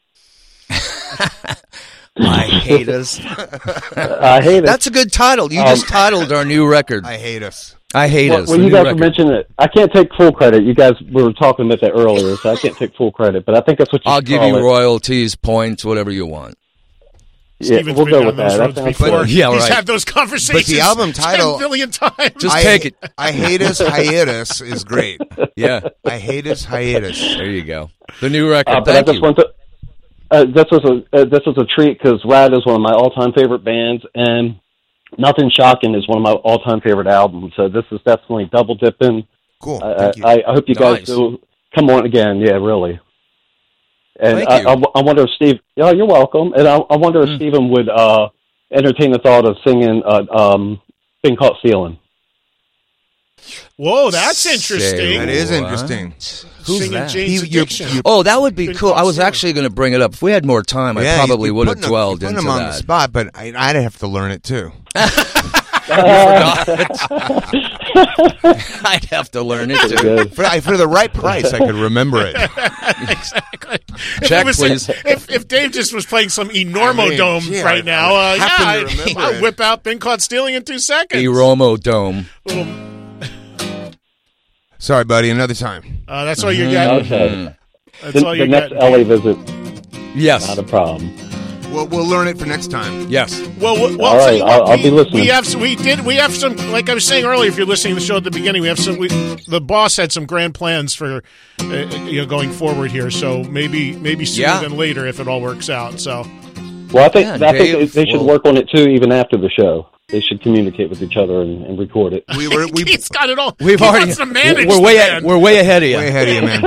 I hate us. I Hate Us. That's a good title. You just titled our new record. I hate us. I hate Well, us. when the you new guys record. were mentioning it, I can't take full credit. You guys were talking about that earlier, so I can't take full credit. But I think that's what you I'll should give call you it. royalties, points, whatever you want. Yeah, Stephen's we'll been go down with those that. That roads sounds before. good. Yeah, He's right. had those conversations. But the album title- ten billion times. Just I, take it. I hate us hiatus is great. Yeah, I hate us hiatus. there you go. The new record. Uh, but I Thank just you. want to. Uh, this was a uh, this was a treat because Rad is one of my all-time favorite bands, and Nothing Shocking is one of my all-time favorite albums. So this is definitely double dipping. Cool. I, Thank you. I, I hope you guys Nice. do come on again. Yeah, really. And Thank I, you. I, I wonder if Steve. Yeah, you're welcome. And I, I wonder if Mm. Stephen would uh, entertain the thought of singing uh, um, "Been Caught Stealing." Whoa, that's Say interesting. That is what? interesting. Who's Singing that? Jane's He- you're- Addiction. you're- Oh, that would be Been cool. I caught was stealing. actually going to bring it up. If we had more time, I Yeah, probably you- would you're have putting him- dwelled you're putting into him on that. the spot, but I, I'd have to learn it too. I'd have to learn it too. Good. For, I, for the right price, I could remember it. Exactly. If Check, it was- please. If, if Dave just was playing some Enormo I mean, Dome gee, right I- now, I uh, happen to yeah, remember I'll it. whip out Been Caught Stealing in two seconds. A Romo Dome. Little, Sorry, buddy. Another time. uh, that's all you're getting. Okay. That's The, all the you're next getting. L A visit, Yes. not a problem. We'll, we'll learn it for next time. Yes. Well, well, well All tell right, you what, I'll- I'll we, be listening. We have, some- we did, we have some. Like I was saying earlier, if you're listening to the show at the beginning, we have some. We, the boss had some grand plans for, uh, you know, going forward here. So maybe, maybe sooner Yeah. than later if it all works out. So Well, I think Yeah, I think Dave they, they should will- work on it too, even after the show. They should communicate with each other and, and record it. We were we Keith's got it all. We've he already. wants to manage We're way. the A, band. we're way ahead of you. way ahead of you, man.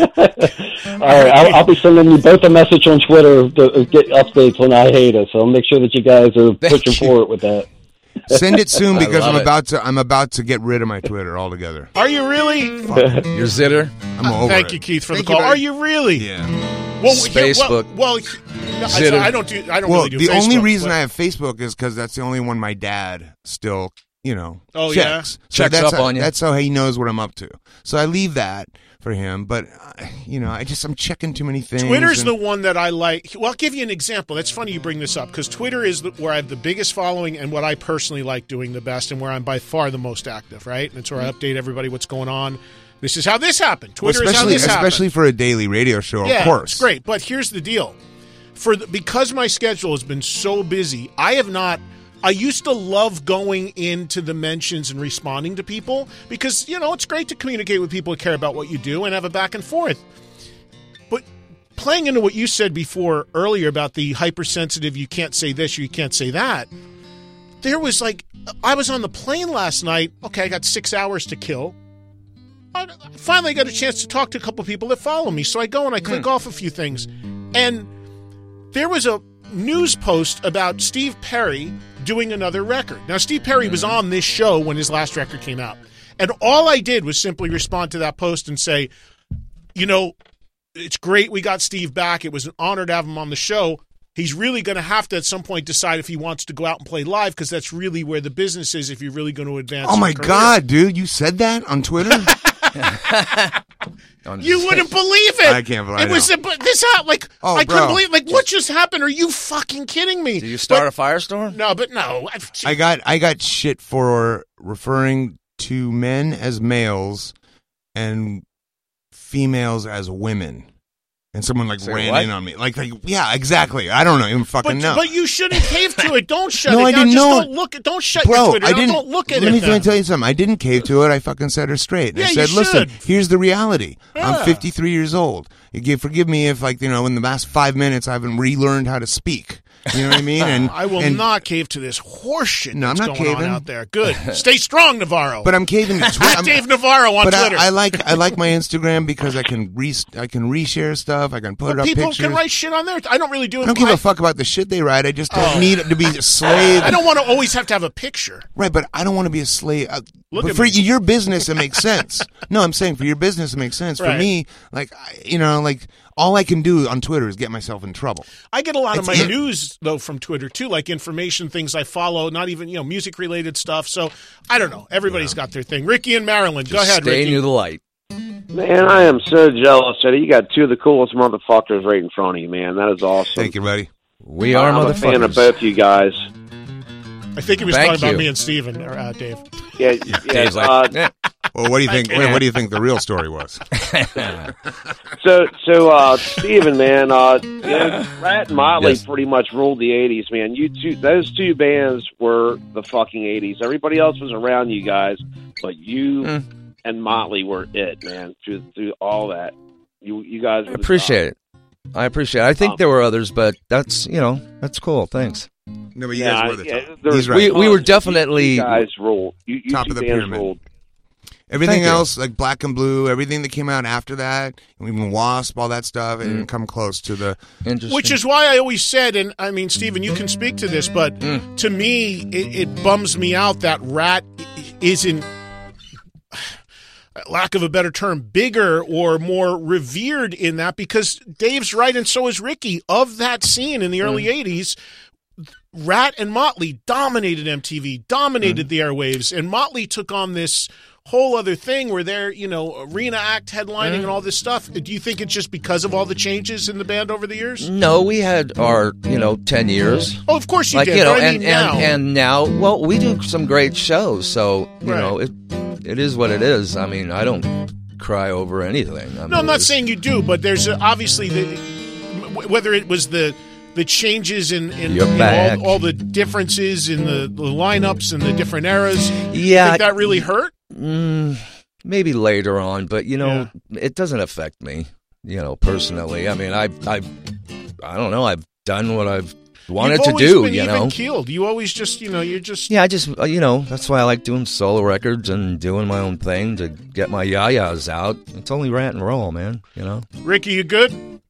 All right, I'll, I'll be sending you both a message on Twitter to get updates when I hate it. So I'll make sure that you guys are Thank pushing you. forward with that. Send it soon I because love I'm it. about to I'm about to get rid of my Twitter altogether. Are you really? Your zitter. I'm over Thank it. you, Keith, for Thank the you call. very- Are you really? Yeah. Well, here- Facebook. Well, well he- no, I, Zitter. I don't do. I don't Well, really do the Facebook, only reason but- I have Facebook is because that's the only one my dad still, you know, Oh, yeah? checks. So Checks that's up how, on you. That's how he knows what I'm up to. So I leave that for him. But uh, you know, I just I'm checking too many things. Twitter's and- the one that I like. Well, I'll give you an example. That's funny you bring this up because Twitter is the, where I have the biggest following and what I personally like doing the best and where I'm by far the most active, right? And it's where I update everybody what's going on. This is how this happened. well, Twitter is how especially this happened. especially for a daily radio show. Yeah, of course, it's great. But here's the deal: for the, because my schedule has been so busy, I have not. I used to love going into the mentions and responding to people because you know it's great to communicate with people who care about what you do and have a back and forth. But playing into what you said before earlier about the hypersensitive, you can't say this, you can't say that. There was like, I was on the plane last night. Okay, I got six hours to kill. I finally got a chance to talk to a couple people that follow me. So I go and I click off a few things. And there was a news post about Steve Perry doing another record. Now, Steve Perry was on this show when his last record came out. And all I did was simply respond to that post and say, you know, it's great we got Steve back. It was an honor to have him on the show. he's really going to have to at some point decide if he wants to go out and play live, because that's really where the business is if you're really going to advance. Oh my your career. God, dude! You said that on Twitter. You wouldn't believe it. I can't believe it. Was a, but this out like Oh, I couldn't bro. believe. Like, what just happened? Are you fucking kidding me? Do you start But- a firestorm? No, but no. I got I got shit for referring to men as males and females as women. And someone like Say ran what? in on me. Like, like yeah, exactly. I don't know, even fucking But, know. but you shouldn't cave to it. Don't shut No, it I down. didn't Just know don't look at. Don't shut Bro, your Twitter I down. didn't. Don't look at let it. me, let me then. tell you something. I didn't cave to it. I fucking set her straight. And Yeah, I you said, listen, should. here's the reality. Yeah. I'm fifty-three years old. You give, forgive me if, like, you know, in the last five minutes I haven't relearned how to speak. You know what I mean? And I will and, not cave to this horseshit No, I'm that's not going caving. on out there. Good. Stay strong, Navarro. But I'm caving to Twitter. At Dave Navarro on but I, Twitter. I like I like my Instagram because I can re I can reshare stuff. I can put But up people pictures. can write shit on there. I don't really do it. I don't give I, a fuck about the shit they write. I just don't Oh. need to be a slave. I don't want to always have to have a picture. Right, but I don't want to be a slave. Uh, Look but at for me. your business, it makes sense. No, I'm saying for your business, it makes sense. Right. For me, like, I, you know, like, all I can do on Twitter is get myself in trouble. I get a lot of It's my it. news though from Twitter too, like information, things I follow, not even, you know, music related stuff. So I don't know. Everybody's got their thing. Ricky in Maryland, go Just ahead, stay Ricky. near the light. Man, I am so jealous that you got two of the coolest motherfuckers right in front of you, man. That is awesome. Thank you, buddy. We are I'm a fan of motherfuckers. both you guys. I think he was Thank talking about you. me and Steven, or uh, Dave. Yeah, yeah. Dave's like, uh, "Eh." Well, what do you think? Wait, what do you think the real story was? So, so, uh, Steven, man, uh, you know, Rat and Motley Yes. pretty much ruled the eighties, man. You two, those two bands were the fucking eighties. Everybody else was around you guys, but you Mm. and Motley were it, man. Through through all that, you you guys. I Were the appreciate it. I appreciate it. I think Um, there were others, but that's, you know, that's cool. Thanks. No, but you Yeah, guys were the yeah, top. there He's was right. We, we were tons. definitely. You guys ruled. You, you Top two of the bands pyramid. ruled. Everything Thank you. else, like Black and Blue, everything that came out after that, even Wasp, all that stuff, it didn't come close to the. Interesting. Which is why I always said, and I mean, Steven, you can speak to this, but Mm. to me, it, it bums me out that Rat i- isn't, lack of a better term, bigger or more revered in that, because Dave's right, and so is Ricky. Of that scene in the early Mm. eighties, Rat and Motley dominated M T V, dominated Mm. the airwaves, and Motley took on this whole other thing where they're, you know, arena act headlining and all this stuff. Do you think it's just because of all the changes in the band over the years? No, we had our, you know, ten years. Oh, of course you like did. you know, but I and, mean now. and and now, well, we do some great shows, so you Right. know, it it is what it is. I mean, I don't cry over anything. I mean, no, I'm not it's- saying you do, but there's uh, obviously the whether it was the the changes in, in You're you know, back. all, all the differences in the, the lineups and the different eras. Yeah, think that really hurt. Mm, maybe later on, but you know, it doesn't affect me. You know, personally. I mean, I I I don't know. I've done what I've wanted You've to always do. been You even know. keeled. You always just you know you're just Yeah, I just uh, you know that's why I like doing solo records and doing my own thing to get my yayas out. It's only rat and roll, man. You know. Ricky. You good?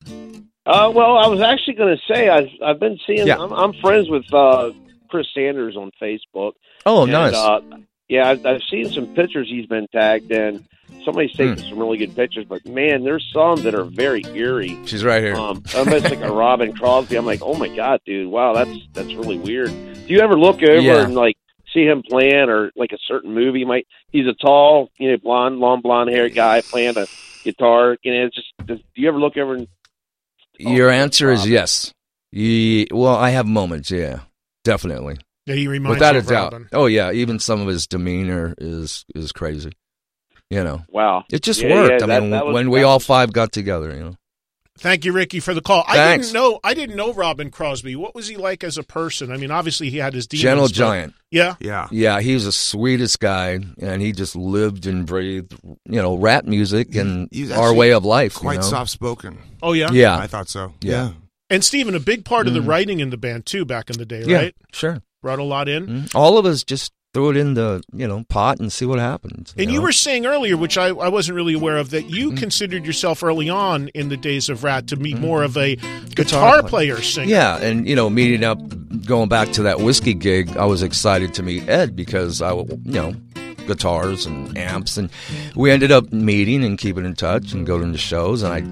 Uh, well, I was actually going to say I've I've been seeing. Yeah. I'm, I'm friends with uh, Chris Sanders on Facebook. Oh, and, nice. Uh, yeah, I've, I've seen some pictures he's been tagged in. Somebody's taken Hmm. some really good pictures, but man, there's some that are very eerie. She's right here. Um, almost like a Robin Crosby. I'm like, oh my god, dude, wow, that's that's really weird. Do you ever look over Yeah. and like see him playing, or like a certain movie? Might he's a tall, you know, blonde, long blonde haired guy playing a guitar. You know, it's just. Do you ever look over and Your Oh, answer is Rob. yes. Ye- well, I have moments. Yeah, definitely. Yeah, he reminds Without me a of doubt. Robin. Oh yeah, even some of his demeanor is is crazy. You know, wow? it just Yeah, worked. yeah, I that- mean, that was- when we that all was- five got together, you know. Thank you, Ricky, for the call. I Thanks. didn't know. I didn't know Robin Crosby. What was he like as a person? I mean, obviously he had his demons. Gentle but- Giant. Yeah. Yeah. Yeah, he was the sweetest guy, and he just lived and breathed, you know, rap music and He was our actually way of life. Quite you know? soft spoken. Oh yeah. Yeah, I thought so. Yeah. Yeah. And Steven, a big part of the Mm. writing in the band too, back in the day, yeah, right? sure. Brought a lot in. Mm. All of us just threw it in the, you know, pot and see what happens. And you know? were saying earlier, which I, I wasn't really aware of, that you Mm. considered yourself early on in the days of Rat to be Mm. more of a guitar, Guitar player, player. singer. Yeah, and you know, meeting up, going back to that whiskey gig, I was excited to meet Ed because I, you know, guitars and amps, and we ended up meeting and keeping in touch and going to shows, and I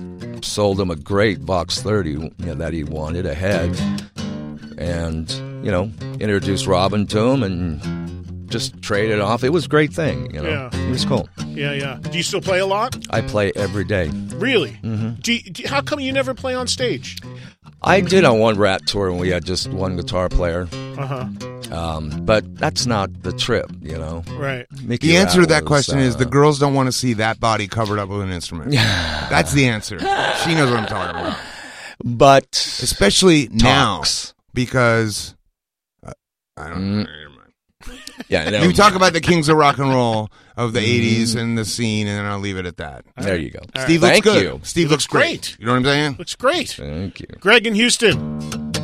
sold him a great Vox thirty you know, that he wanted, a head, and, you know, introduced Robin to him and just traded off. It was a great thing, you know. Yeah. It was cool. Yeah, yeah. Do you still play a lot? I play every day. Really? Mm-hmm. Do you, do, how come you never play on stage? I did on one Rat tour when we had just one guitar player. Uh-huh. Um, but that's not the trip, you know. Right. Mickey The answer to Rat that was, question uh, is the girls don't want to see that body covered up with an instrument. That's the answer. She knows what I'm talking about. But especially now, talks. because uh, I don't know. Mm. Yeah, no. You talk about the kings of rock and roll of the eighties and the scene, and then I'll leave it at that. There you go. Steve All looks right. Thank good. you. Steve He looks looks great. great. You know what I'm saying? Looks great. Thank you. Greg in Houston.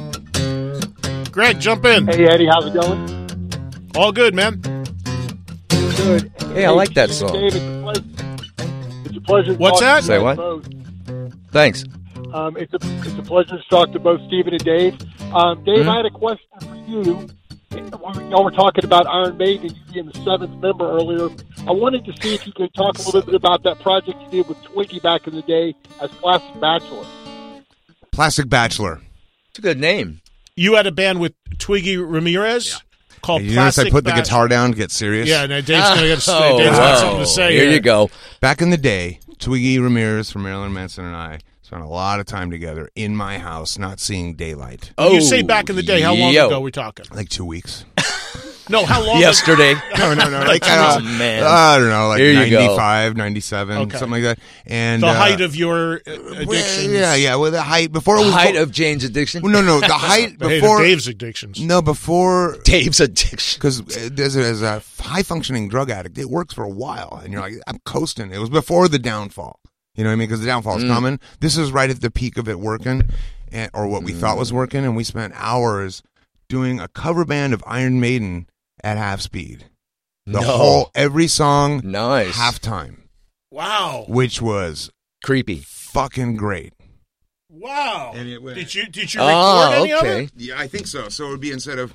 Greg, jump in. Hey, Eddie, how's it going? All good, man. Good. Hey, I like that Steve song. and Dave, it's a pleasure, it's a pleasure to What's talk that? to Say you what? both. Thanks. Um, it's a it's a pleasure to talk to both Stephen and Dave. Um, Dave, Mhm. I had a question for you. When y'all were talking about Iron Maiden, you being the seventh member earlier. I wanted to see if you could talk a little bit about that project you did with Twiggy back in the day as Plastic Bachelor. Plastic Bachelor. It's a good name. You had a band with Twiggy Ramirez called You notice I Plastic put the Bachelor. guitar down, get serious? Yeah, now Dave's gonna get Oh, Dave's got wow. something to say. Here here. you go. Back in the day, Twiggy Ramirez from Marilyn Manson and I spent a lot of time together in my house, not seeing daylight. When you say back in the day, how long yo. ago are we talking? Like two weeks. No, how long? Yesterday. No, no, no. Like, Oh, uh, man. I don't know, like Here you go. ninety-five, ninety-seven, Okay. something like that. And The uh, height of your uh, well, addictions. Yeah, yeah. Well, the height before it was Height of Jane's addiction. Well, no, no. The height The height of before Dave's addictions. No, before Dave's addiction. because as, as a high functioning drug addict, it works for a while, and you're like, I'm coasting. It was before the downfall. You know what I mean? Because the downfall's Mm. coming. This is right at the peak of it working, and, or what we Mm. thought was working, and we spent hours doing a cover band of Iron Maiden at half speed. The No. whole every song Nice. halftime, Wow. which was Creepy. fucking great. Wow. And it went- Did you did you record Oh, any of okay. it? Yeah, I think so. So it would be instead of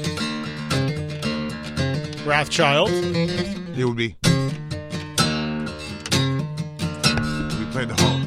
Wrathchild. it would be we played the whole.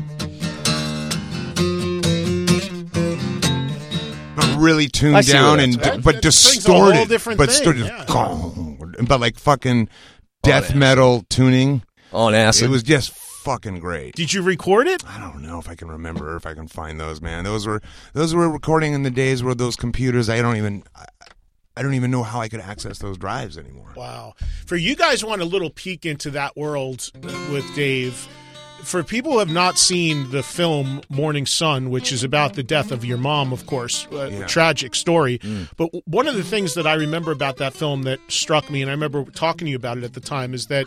But really tuned I see down what and that's- but that sings a whole distorted, different but thing, distorted, yeah. gong, but like fucking death yeah. metal tuning. On acid. It was just fucking great. Did you record it? I don't know if I can remember if I can find those, man. Those were those were recording in the days where those computers. I don't even. I, I don't even know how I could access those drives anymore. Wow. For you guys want a little peek into that world with Dave. For people who have not seen the film Morning Sun, which is about the death of your mom, of course, a Yeah. tragic story. Mm. But one of the things that I remember about that film that struck me, and I remember talking to you about it at the time, is that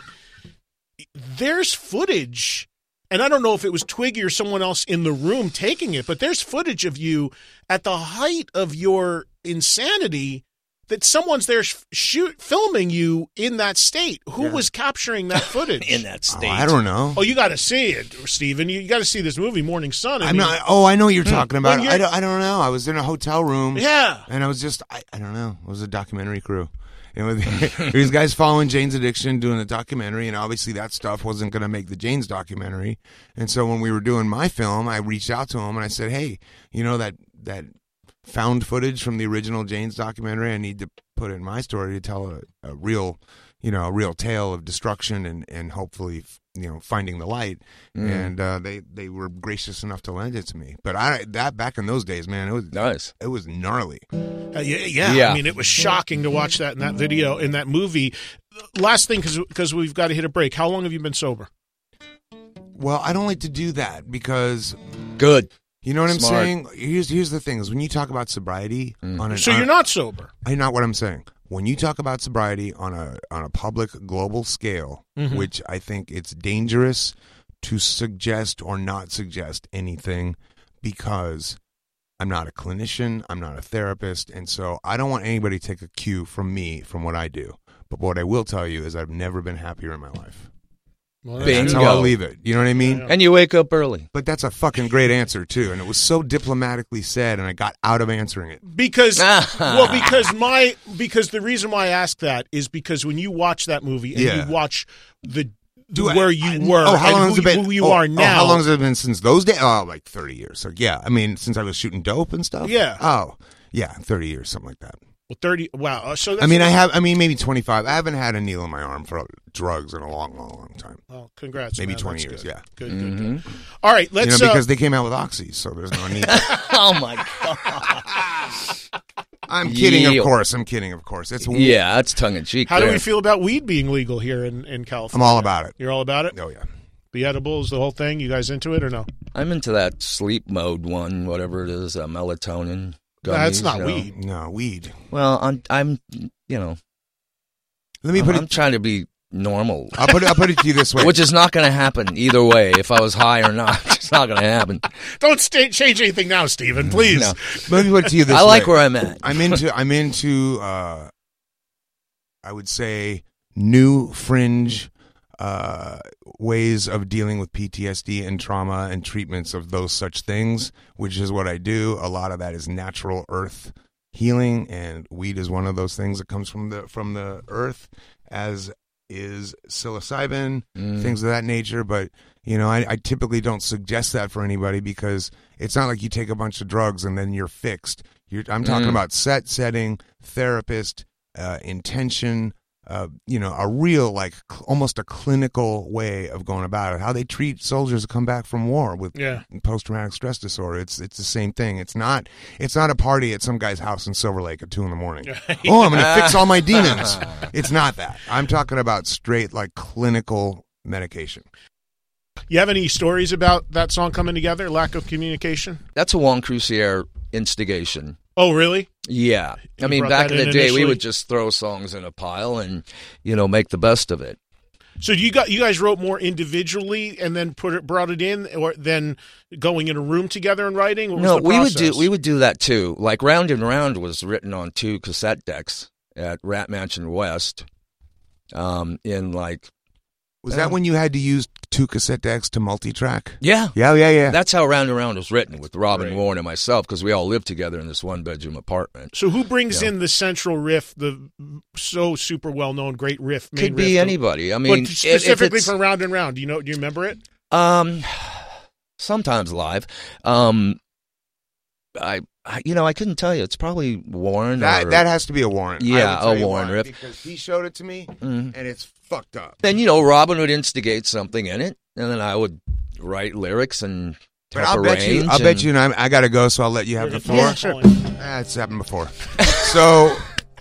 there's footage, and I don't know if it was Twiggy or someone else in the room taking it, but there's footage of you at the height of your insanity that someone's there sh- shoot filming you in that state. Who Yeah. was capturing that footage? in that Oh, state. I don't know. Oh, you got to see it, Stephen. You, you got to see this movie, Morning Sun. I I'm mean, not. Oh, I know what you're talking about. When you're- I don't, I don't know. I was in a hotel room. Yeah. And I was just. I, I don't know. It was a documentary crew. You know, these guys following Jane's addiction, doing a documentary, and obviously that stuff wasn't going to make the Jane's documentary. And so when we were doing my film, I reached out to him and I said, "Hey, you know that that found footage from the original Jane's documentary? I need to put it in my story to tell a, a real, you know, a real tale of destruction and and hopefully, you know, finding the light." Mm. And uh, they they were gracious enough to lend it to me. But I that back in those days, man, it was Nice. it was gnarly. Uh, yeah, yeah. Yeah. I mean, it was shocking to watch that in that video, in that movie. Last thing, because we've got to hit a break. How long have you been sober? Well, I don't like to do that because Good. you know what I'm Smart. saying. Here's here's the thing: is when you talk about sobriety Mm. on an So on you're a- not sober. I not what I'm saying. When you talk about sobriety on a on a public global scale, Mhm. which I think it's dangerous to suggest or not suggest anything because I'm not a clinician, I'm not a therapist, and so I don't want anybody to take a cue from me from what I do. But what I will tell you is I've never been happier in my life. Well, Bingo. That's how I'll leave it. You know what I mean? Yeah. And you wake up early. But that's a fucking great answer too, and it was so diplomatically said, and I got out of answering it. Because well, because my because the reason why I ask that is because when you watch that movie and Yeah. you watch the Do I- where you I- were Oh, how and long who, has it been? who you oh, are oh, now. how long has it been since those days? Oh, like thirty years. So yeah, I mean, since I was shooting dope and stuff. Yeah. Oh, yeah, thirty years, something like that. Well, thirty. Wow. Uh, So that's I mean, I have. I mean, maybe twenty-five. I haven't had a needle in my arm for drugs in a long, long, long time. Oh, congrats. Maybe man. twenty That's years. good. Yeah. Good, Mm-hmm. good, good. All right, let's. you know, because uh, they came out with oxys, so there's no need. Oh my god! I'm kidding, Yeah. of course. I'm kidding, of course. It's Yeah, that's tongue in cheek. how there. do we feel about weed being legal here in, in California? I'm all about it. You're all about it? Oh yeah. The edibles, the whole thing. You guys into it or no? I'm into that sleep mode one, whatever it is, uh, melatonin. Gummies, That's not you know. weed. No weed. Well, I'm, I'm, you know, Let me I'm, put I'm it. trying to be normal, I'll put it. I'll put it to you this way. which is not going to happen either way. If I was high or not, it's not going to happen. Don't stay, change anything now, Stephen, please. No. Let me put it to you this I way. like where I'm at. I'm into. I'm into. Uh, I would say new fringe uh, ways of dealing with P T S D and trauma and treatments of those such things, which is what I do. A lot of that is natural earth healing, and weed is one of those things that comes from the from the earth, as is psilocybin, Mm. things of that nature. But you know, I, I typically don't suggest that for anybody because it's not like you take a bunch of drugs and then you're fixed. You're, I'm talking Mm. about set, setting, therapist, uh, intention. Uh, you know, a real, like, cl- almost a clinical way of going about it. How they treat soldiers that come back from war with Yeah. post-traumatic stress disorder. It's it's the same thing. It's not it's not a party at some guy's house in Silver Lake at two in the morning. Oh, I'm going to fix all my demons. It's not that. I'm talking about straight, like, clinical medication. You have any stories about that song coming together? Lack of communication? That's a Juan Crucier instigation. Oh, really? Yeah. I You mean, brought back that in the in day, initially? we would just throw songs in a pile and, you know, make the best of it. So you got you guys wrote more individually and then put it brought it in, or then going in a room together and writing? What was No, the we would process? do we would do that too. Like Round and Round was written on two cassette decks at Rat Mansion West. Um, in like Was Yeah. that when you had to use two cassette decks to multi-track? yeah, Yeah, yeah, yeah. that's how Round and Round was written with Robin Right. Warren and myself because we all lived together in this one bedroom apartment. So who brings Yeah. in the central riff, the so super well known great riff? Main Could be riff, anybody. I mean, but if- if specifically it's- for Round and Round. Do you know? Do you remember it? Um, sometimes live. Um, I, I you know I couldn't tell you. It's probably Warren. that or, that has to be a Warren. I Yeah, will tell a you Warren why, riff. because he showed it to me Mhm. and it's fucked up. Then you know Robin would instigate something in it, and then I would write lyrics and But help I'll bet you, arrange I'll bet and- you, and I, I got to go, so I'll let you have the floor. Yeah, sure. Ah, it's happened before. So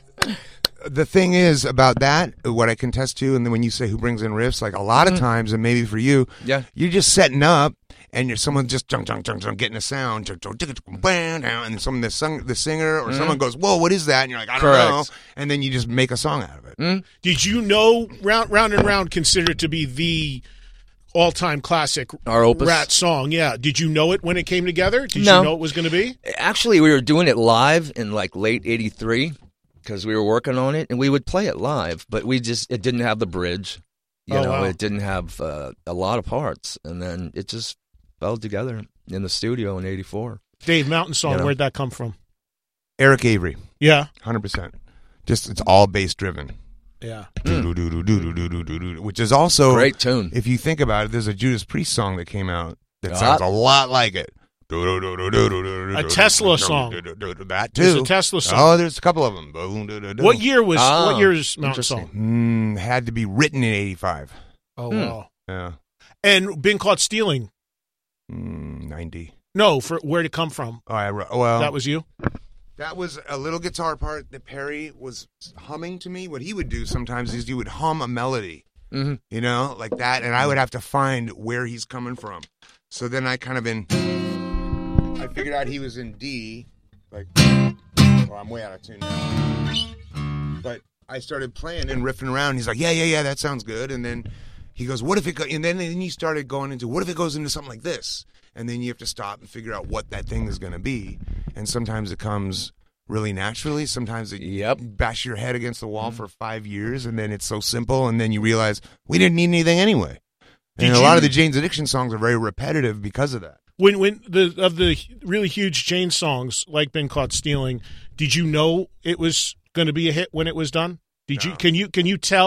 the thing is about that, what I can test to, and then when you say who brings in riffs, like a lot of times, and maybe for you, Yeah. you're just setting up, and you're someone just junk, junk, junk, junk, getting a sound, junk, junk, junk, junk, bam, down, and someone the sung, the singer or someone goes, "Whoa, what is that?" And you're like, "I don't Correct. know," and then you just make a song out of it. Mm. Did you know Round Round and Round considered to be the all time classic Our opus? Rat song? Yeah. Did you know it when it came together? Did No. you know it was going to be? Actually, we were doing it live in like late eighty-three because we were working on it, and we would play it live, but we just it didn't have the bridge. You Oh, know, wow. it didn't have uh, a lot of parts, and then it just fell together in the studio in eighty-four. Dave, Mountain Song. You know. Where'd that come from? Eric Avery, Yeah. hundred percent. Just it's all bass driven. Yeah. Which is also Great tune. If you think about it, there's a Judas Priest song that came out that Ah. sounds a lot like it. A Tesla song. That too. There's a Tesla song. Oh, there's a couple of them. What year was Ah, what year's Mountain interesting. Song? Mm, had to be written in eighty-five. Oh Hmm. wow. Yeah, And Been Caught Stealing. mm, ninety. No, for where'd it come from? Oh, I wrote, well, That was you? that was a little guitar part that Perry was humming to me. What he would do sometimes is he would hum a melody, Mm-hmm. you know, like that, and I would have to find where he's coming from. So then I kind of in, I figured out he was in D, like, well, I'm way out of tune now. But I started playing and riffing around. He's like, yeah, yeah, yeah, that sounds good. And then he goes, what if it, go-? and then, then he started going into, what if it goes into something like this? And then you have to stop and figure out what that thing is going to be. And sometimes it comes really naturally. Sometimes it, Yep. you bash your head against the wall for five years, and then it's so simple, and then you realize we didn't need anything anyway. And Did a lot you- of the Jane's Addiction songs are very repetitive because of that. When when the of the really huge Jane songs like Been Caught Stealing, did you know it was going to be a hit when it was done? Did you No. can you can you tell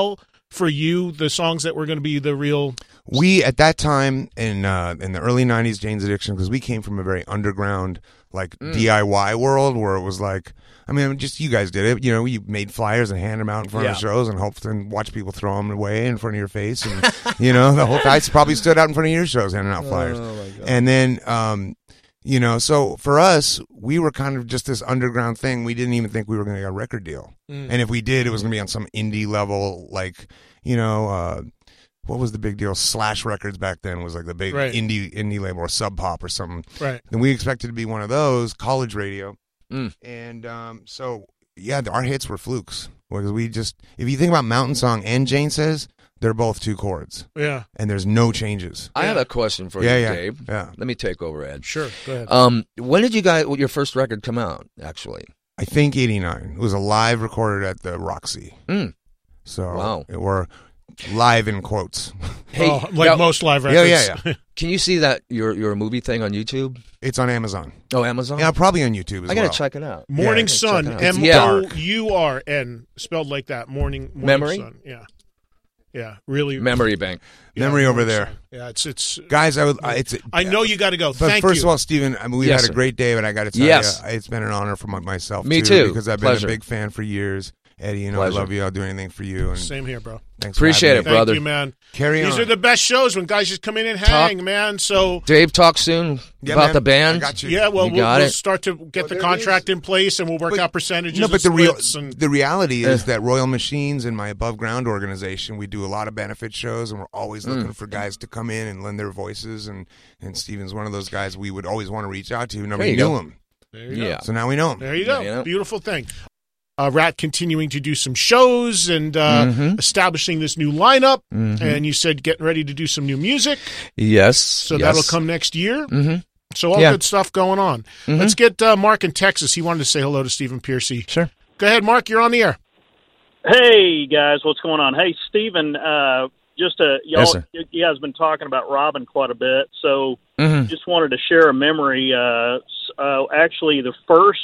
for you, the songs that were going to be the real? We at that time in uh, in the early nineties, Jane's Addiction, because we came from a very underground, like Mm. D I Y world where it was like, I mean, just you guys did it. You know, you made flyers and handed them out in front Yeah. of shows and hoped and watch people throw them away in front of your face. And you know, the whole I probably stood out in front of your shows handing out flyers. Oh, my God. And then, um, you know, so for us, we were kind of just this underground thing. We didn't even think we were going to get a record deal. Mm. And if we did, it was going to be on some indie level, like, you know, uh, what was the big deal? Slash Records back then was like the big Right. indie indie label or Sub Pop or something. Right. And we expected to be one of those, college radio. Mm. And um, so, yeah, our hits were flukes. Because we just, if you think about Mountain Song and Jane Says, they're both two chords. Yeah. And there's no changes. I have a question for Yeah, you, yeah, Dave. yeah. Let me take over, Ed. Sure. Go ahead. Um, when did you guys, your first record come out, actually? I think eighty-nine. It was a live recorded at the Roxy. Mm. So, Wow. it were live in quotes. Hey, oh, like now- most live Yeah, records. yeah, yeah. Can you see that, your, your movie thing on YouTube? It's on Amazon. Oh, Amazon? Yeah, probably on YouTube as I got to well. check it out. Morning Yeah, Sun, check it out. M Yeah. O U R N, spelled like that. Morning, morning Memory? Sun. Yeah, yeah, really. Memory bank. yeah, Memory over Morning there. Sun. Yeah, it's it's. Guys, I would. I- It's. I know you got to go. But Thank first you. of all, Stephen, I mean, we've Yes, had sir. a great day, but I got to tell Yes. you, it's been an honor for my, myself. Me too. because I've been Pleasure. a big fan for years. Eddie, you know, Pleasure. I love you. I'll do anything for you. And Same here, bro. thanks. for Appreciate having it, me. Thank brother. you, man. Carry These on. are the best shows when guys just come in and hang, man. So Dave, talk soon Yeah, about man. the band. I got you. yeah, well, You we'll, got we'll it. start to get the there it contract in place, and we'll work But- out percentages. No, but and the real splits and the reality is Eh. that Royal Machines and my above ground organization, we do a lot of benefit shows, and we're always Mm. looking for guys to come in and lend their voices. And and Steven's one of those guys we would always want to reach out to. Nobody you knew go. him, there you Yeah. go. so now we know him. There you go. Yeah, you know. Beautiful thing. Uh, Rat continuing to do some shows and uh, Mhm. establishing this new lineup. Mhm. And you said getting ready to do some new music. Yes. So yes. that'll come next year. Mm-hmm. So all Yeah. good stuff going on. Mhm. Let's get uh, Mark in Texas. He wanted to say hello to Stephen Piercy. Sure. Go ahead, Mark. You're on the air. Hey guys, what's going on? Hey Stephen, uh, just uh, y'all, Yes, sir. you you guys been talking about Robin quite a bit, so Mm-hmm. just wanted to share a memory. Uh, s- uh, actually, the first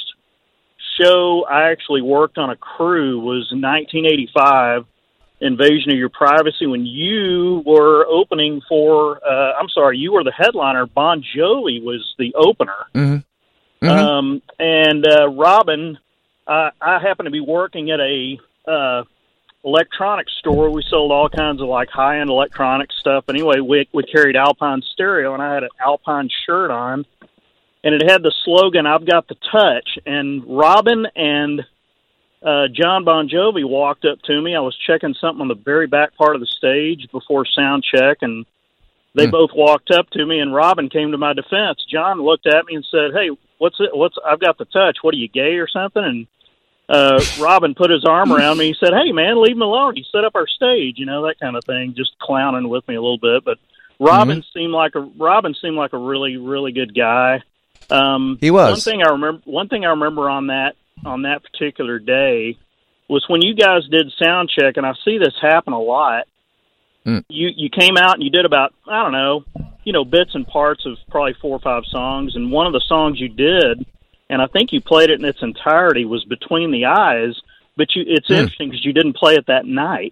show I actually worked on a crew was nineteen eighty-five, Invasion of Your Privacy, when you were opening for. Uh, I'm sorry, you were the headliner. Bon Jovi was the opener. Mm-hmm. Um, and uh, Robin, uh, I happened to be working at a uh, electronics store. We sold all kinds of like high end electronic stuff. Anyway, we we carried Alpine stereo, and I had an Alpine shirt on, and it had the slogan "I've got the touch." And Robin and uh, John Bon Jovi walked up to me. I was checking something on the very back part of the stage before sound check, and they Hmm. both walked up to me. And Robin came to my defense. John looked at me and said, "Hey, what's it? What's I've got the touch? What are you, gay or something?" And uh, Robin put his arm around me. He said, "Hey, man, leave him alone. He set up our stage, you know, that kind of thing." Just clowning with me a little bit, but Robin seemed like a Robin seemed like a really, really good guy. Um, He was. One thing I remember. One thing I remember on that on that particular day was when you guys did sound check, and I see this happen a lot. Mm. You you came out and you did about I don't know, you know, bits and parts of probably four or five songs, and one of the songs you did, and I think you played it in its entirety, was Between the Eyes. But you, it's Mm. interesting because you didn't play it that night.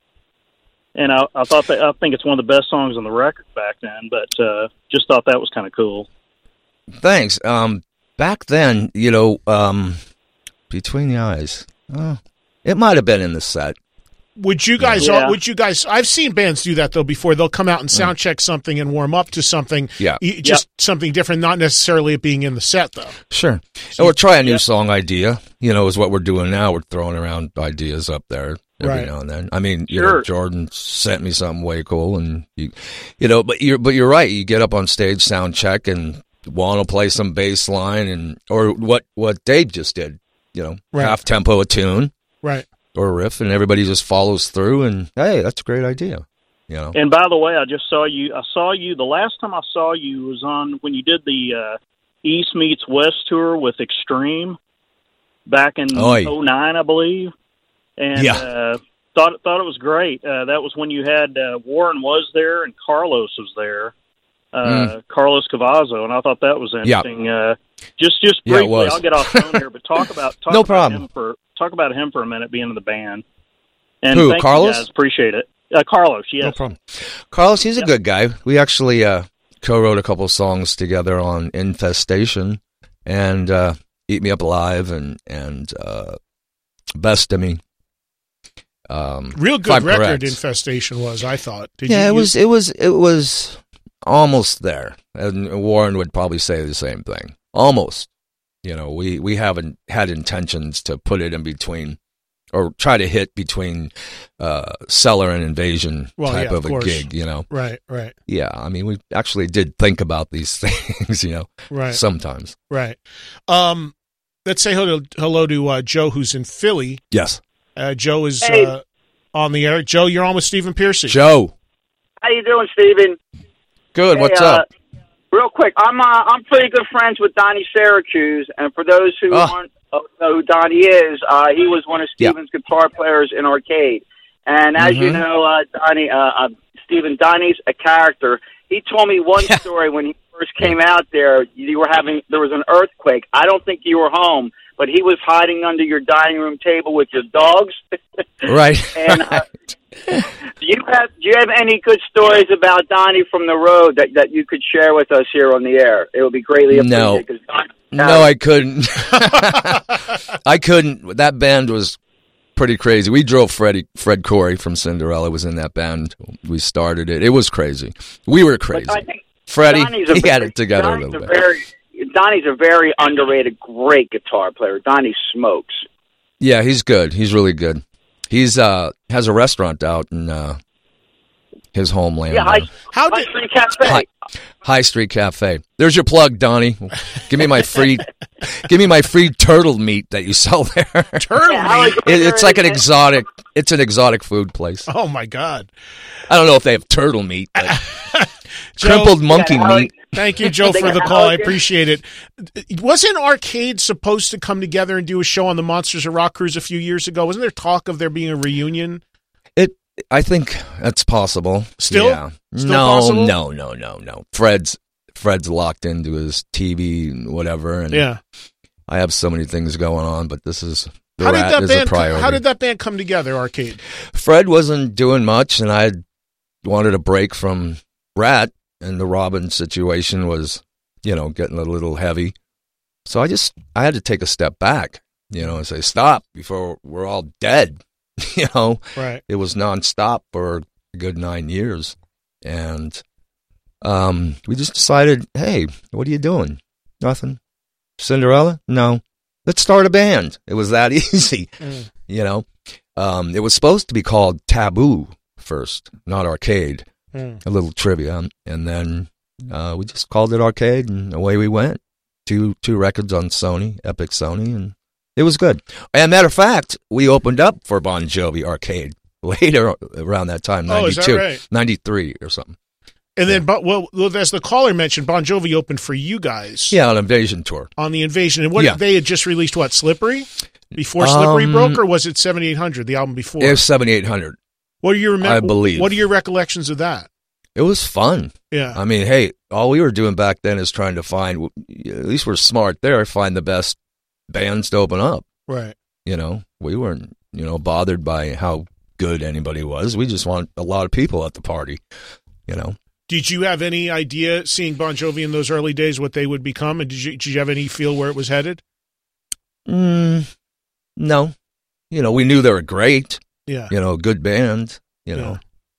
And I, I thought that I think it's one of the best songs on the record back then. But uh, just thought that was kind of cool. Thanks. Um, back then, you know, um, Between the Eyes, oh, it might have been in the set. Would you guys? Yeah. Uh, would you guys? I've seen bands do that though before. They'll come out and sound check something and warm up to something. Yeah. E- just something different, not necessarily it being in the set though. Sure. Or try a new song idea, you know, is what we're doing now. We're throwing around ideas up there every Right. now and then. I mean, you Sure. know, Jordan sent me something way cool, and you, you know, but you're but you're right. You get up on stage, sound check, and want to play some bass line, and or what what Dave just did, you know, Right. half tempo a tune Right. or a riff, and everybody just follows through. And hey, that's a great idea, you know. And by the way, I just saw you. I saw you the last time I saw you was on when you did the uh, East Meets West tour with Extreme back in Oi. oh nine, I believe. And Yeah. uh, thought thought it was great. Uh, that was when you had uh, Warren was there and Carlos was there, uh, Mm. Carlos Cavazo, and I thought that was Yeah. interesting. Uh, just just Yeah, it briefly, was. I'll get off phone here, but talk about talk No about problem. him for talk about him for a minute being in the band. And Who, thank Carlos? You guys. Appreciate it. Uh, Carlos, yes. No problem. Carlos, he's a good guy. We actually uh, co-wrote a couple songs together on Infestation and uh, Eat Me Up Alive and, and uh, Best of Me. Um, Real good record correct. Infestation was, I thought. Did yeah, you, it was. It was. It was almost there. And Warren would probably say the same thing. Almost. You know, we, we haven't had intentions to put it in between or try to hit between uh, Cellar and Invasion well, type yeah, of, of a course. gig. You know. Right. Right. Yeah, I mean, we actually did think about these things. You know. Right. Sometimes. Right. Um, let's say hello, hello to uh, Joe, who's in Philly. Yes. Uh, Joe is Hey. uh, on the air. Joe, you're on with Stephen Piercy. Joe. How you doing, Steven? Good. Hey, What's uh, up? Real quick, I'm uh, I'm pretty good friends with Donnie Syracuse, and for those who Oh. aren't uh, know who Donnie is, uh, he was one of Yeah. Steven's guitar players in Arcade. And as you Mhm. know, uh, Donnie, uh, uh, Steven, Donnie's a character. He told me one story when he first came out there. You were having there was an earthquake. I don't think you were home, but he was hiding under your dining room table with your dogs. Right. And uh, do you have do you have any good stories about Donnie from the road that, that you could share with us here on the air? It would be greatly No. appreciated. 'cause Don- No, I couldn't. I couldn't. That band was pretty crazy. We drove Freddie, Fred Corey from Cinderella was in that band. We started it. It was crazy. We were crazy. I think Freddie, Donnie's a he had very- it together Donnie's a little a bit. very, Donnie's a very underrated, great guitar player. Donnie smokes. Yeah, he's good. He's really good. He's uh has a restaurant out in uh, his homeland. Yeah, uh, High, How High did Street Cafe. High, High Street Cafe. There's your plug, Donnie. Give me my free, give me my free turtle meat that you sell there. turtle Yeah, how meat? I- It, it's like an exotic. It's an exotic food place. Oh my God, I don't know if they have turtle meat, but Joe, crumpled monkey yeah, how I- meat. Thank you, Joe, They for got the call. I Halligan. appreciate it. Wasn't Arcade supposed to come together and do a show on the Monsters of Rock cruise a few years ago? Wasn't there talk of there being a reunion? It. I think that's possible. Still? Yeah. Still no, possible? no, no, no, no. Fred's Fred's locked into his T V and whatever, and Yeah. I have so many things going on, but this is the How did rat that is a band? priority. How did that band come together? Arcade. Fred wasn't doing much, and I wanted a break from Rat, and the Robin situation was, you know, getting a little heavy. So I just, I had to take a step back, you know, and say, stop before we're all dead. You know, Right. it was nonstop for a good nine years. And um, we just decided, hey, what are you doing? Nothing. Cinderella? No. Let's start a band. It was that easy, Mm. you know. Um, it was supposed to be called Taboo first, not Arcade. Mm. A little trivia. And then uh, we just called it Arcade, and away we went. Two two records on Sony, Epic Sony, and it was good. And matter of fact, we opened up for Bon Jovi Arcade later around that time, Oh, is that ninety-two, right? ninety-three or something. And then, but well, well, as the caller mentioned, Bon Jovi opened for you guys. Yeah, on Invasion tour. On the Invasion, and what Yeah. they had just released, what Slippery, before Slippery Um, broke, or was it seventy-eight hundred, the album before? It was seventy-eight hundred. What do you remember? I believe. What are your recollections of that? It was fun. Yeah. I mean, hey, all we were doing back then is trying to find, at least we're smart there, find the best bands to open up. Right. You know, we weren't, you know, bothered by how good anybody was. We just want a lot of people at the party, you know. Did you have any idea, seeing Bon Jovi in those early days, what they would become? And did you, did you have any feel where it was headed? Mm, no. You know, we knew they were great. Yeah. You know, a good band, you know.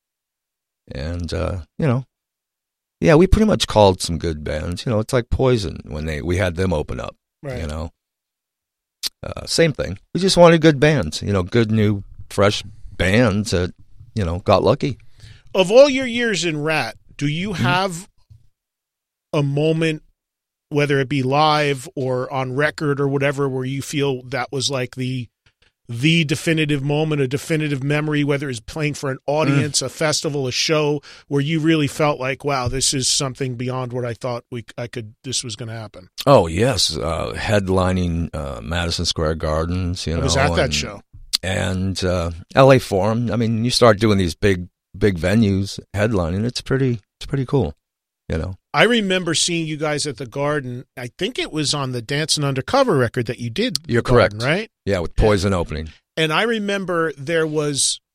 And, uh, you know, yeah, we pretty much called some good bands. You know, it's like Poison when they we had them open up, Right. you know. Uh, same thing. We just wanted good bands, you know, good, new, fresh bands that, you know, got lucky. Of all your years in Rat, do you Mm-hmm. have a moment, whether it be live or on record or whatever, where you feel that was like the the definitive moment, a definitive memory, whether it's playing for an audience, Mm. a festival, a show, where you really felt like, wow, this is something beyond what I thought we I could this was going to happen? Oh, yes. Uh, headlining uh, Madison Square Gardens, you know. I was at that and, show. And uh, L A Forum. I mean, you start doing these big, big venues, headlining, it's pretty, it's pretty cool, you know. I remember seeing you guys at the Garden. I think it was on the Dancing Undercover record that you did. You're the Garden, correct. right? Yeah, with Poison opening. And I remember there was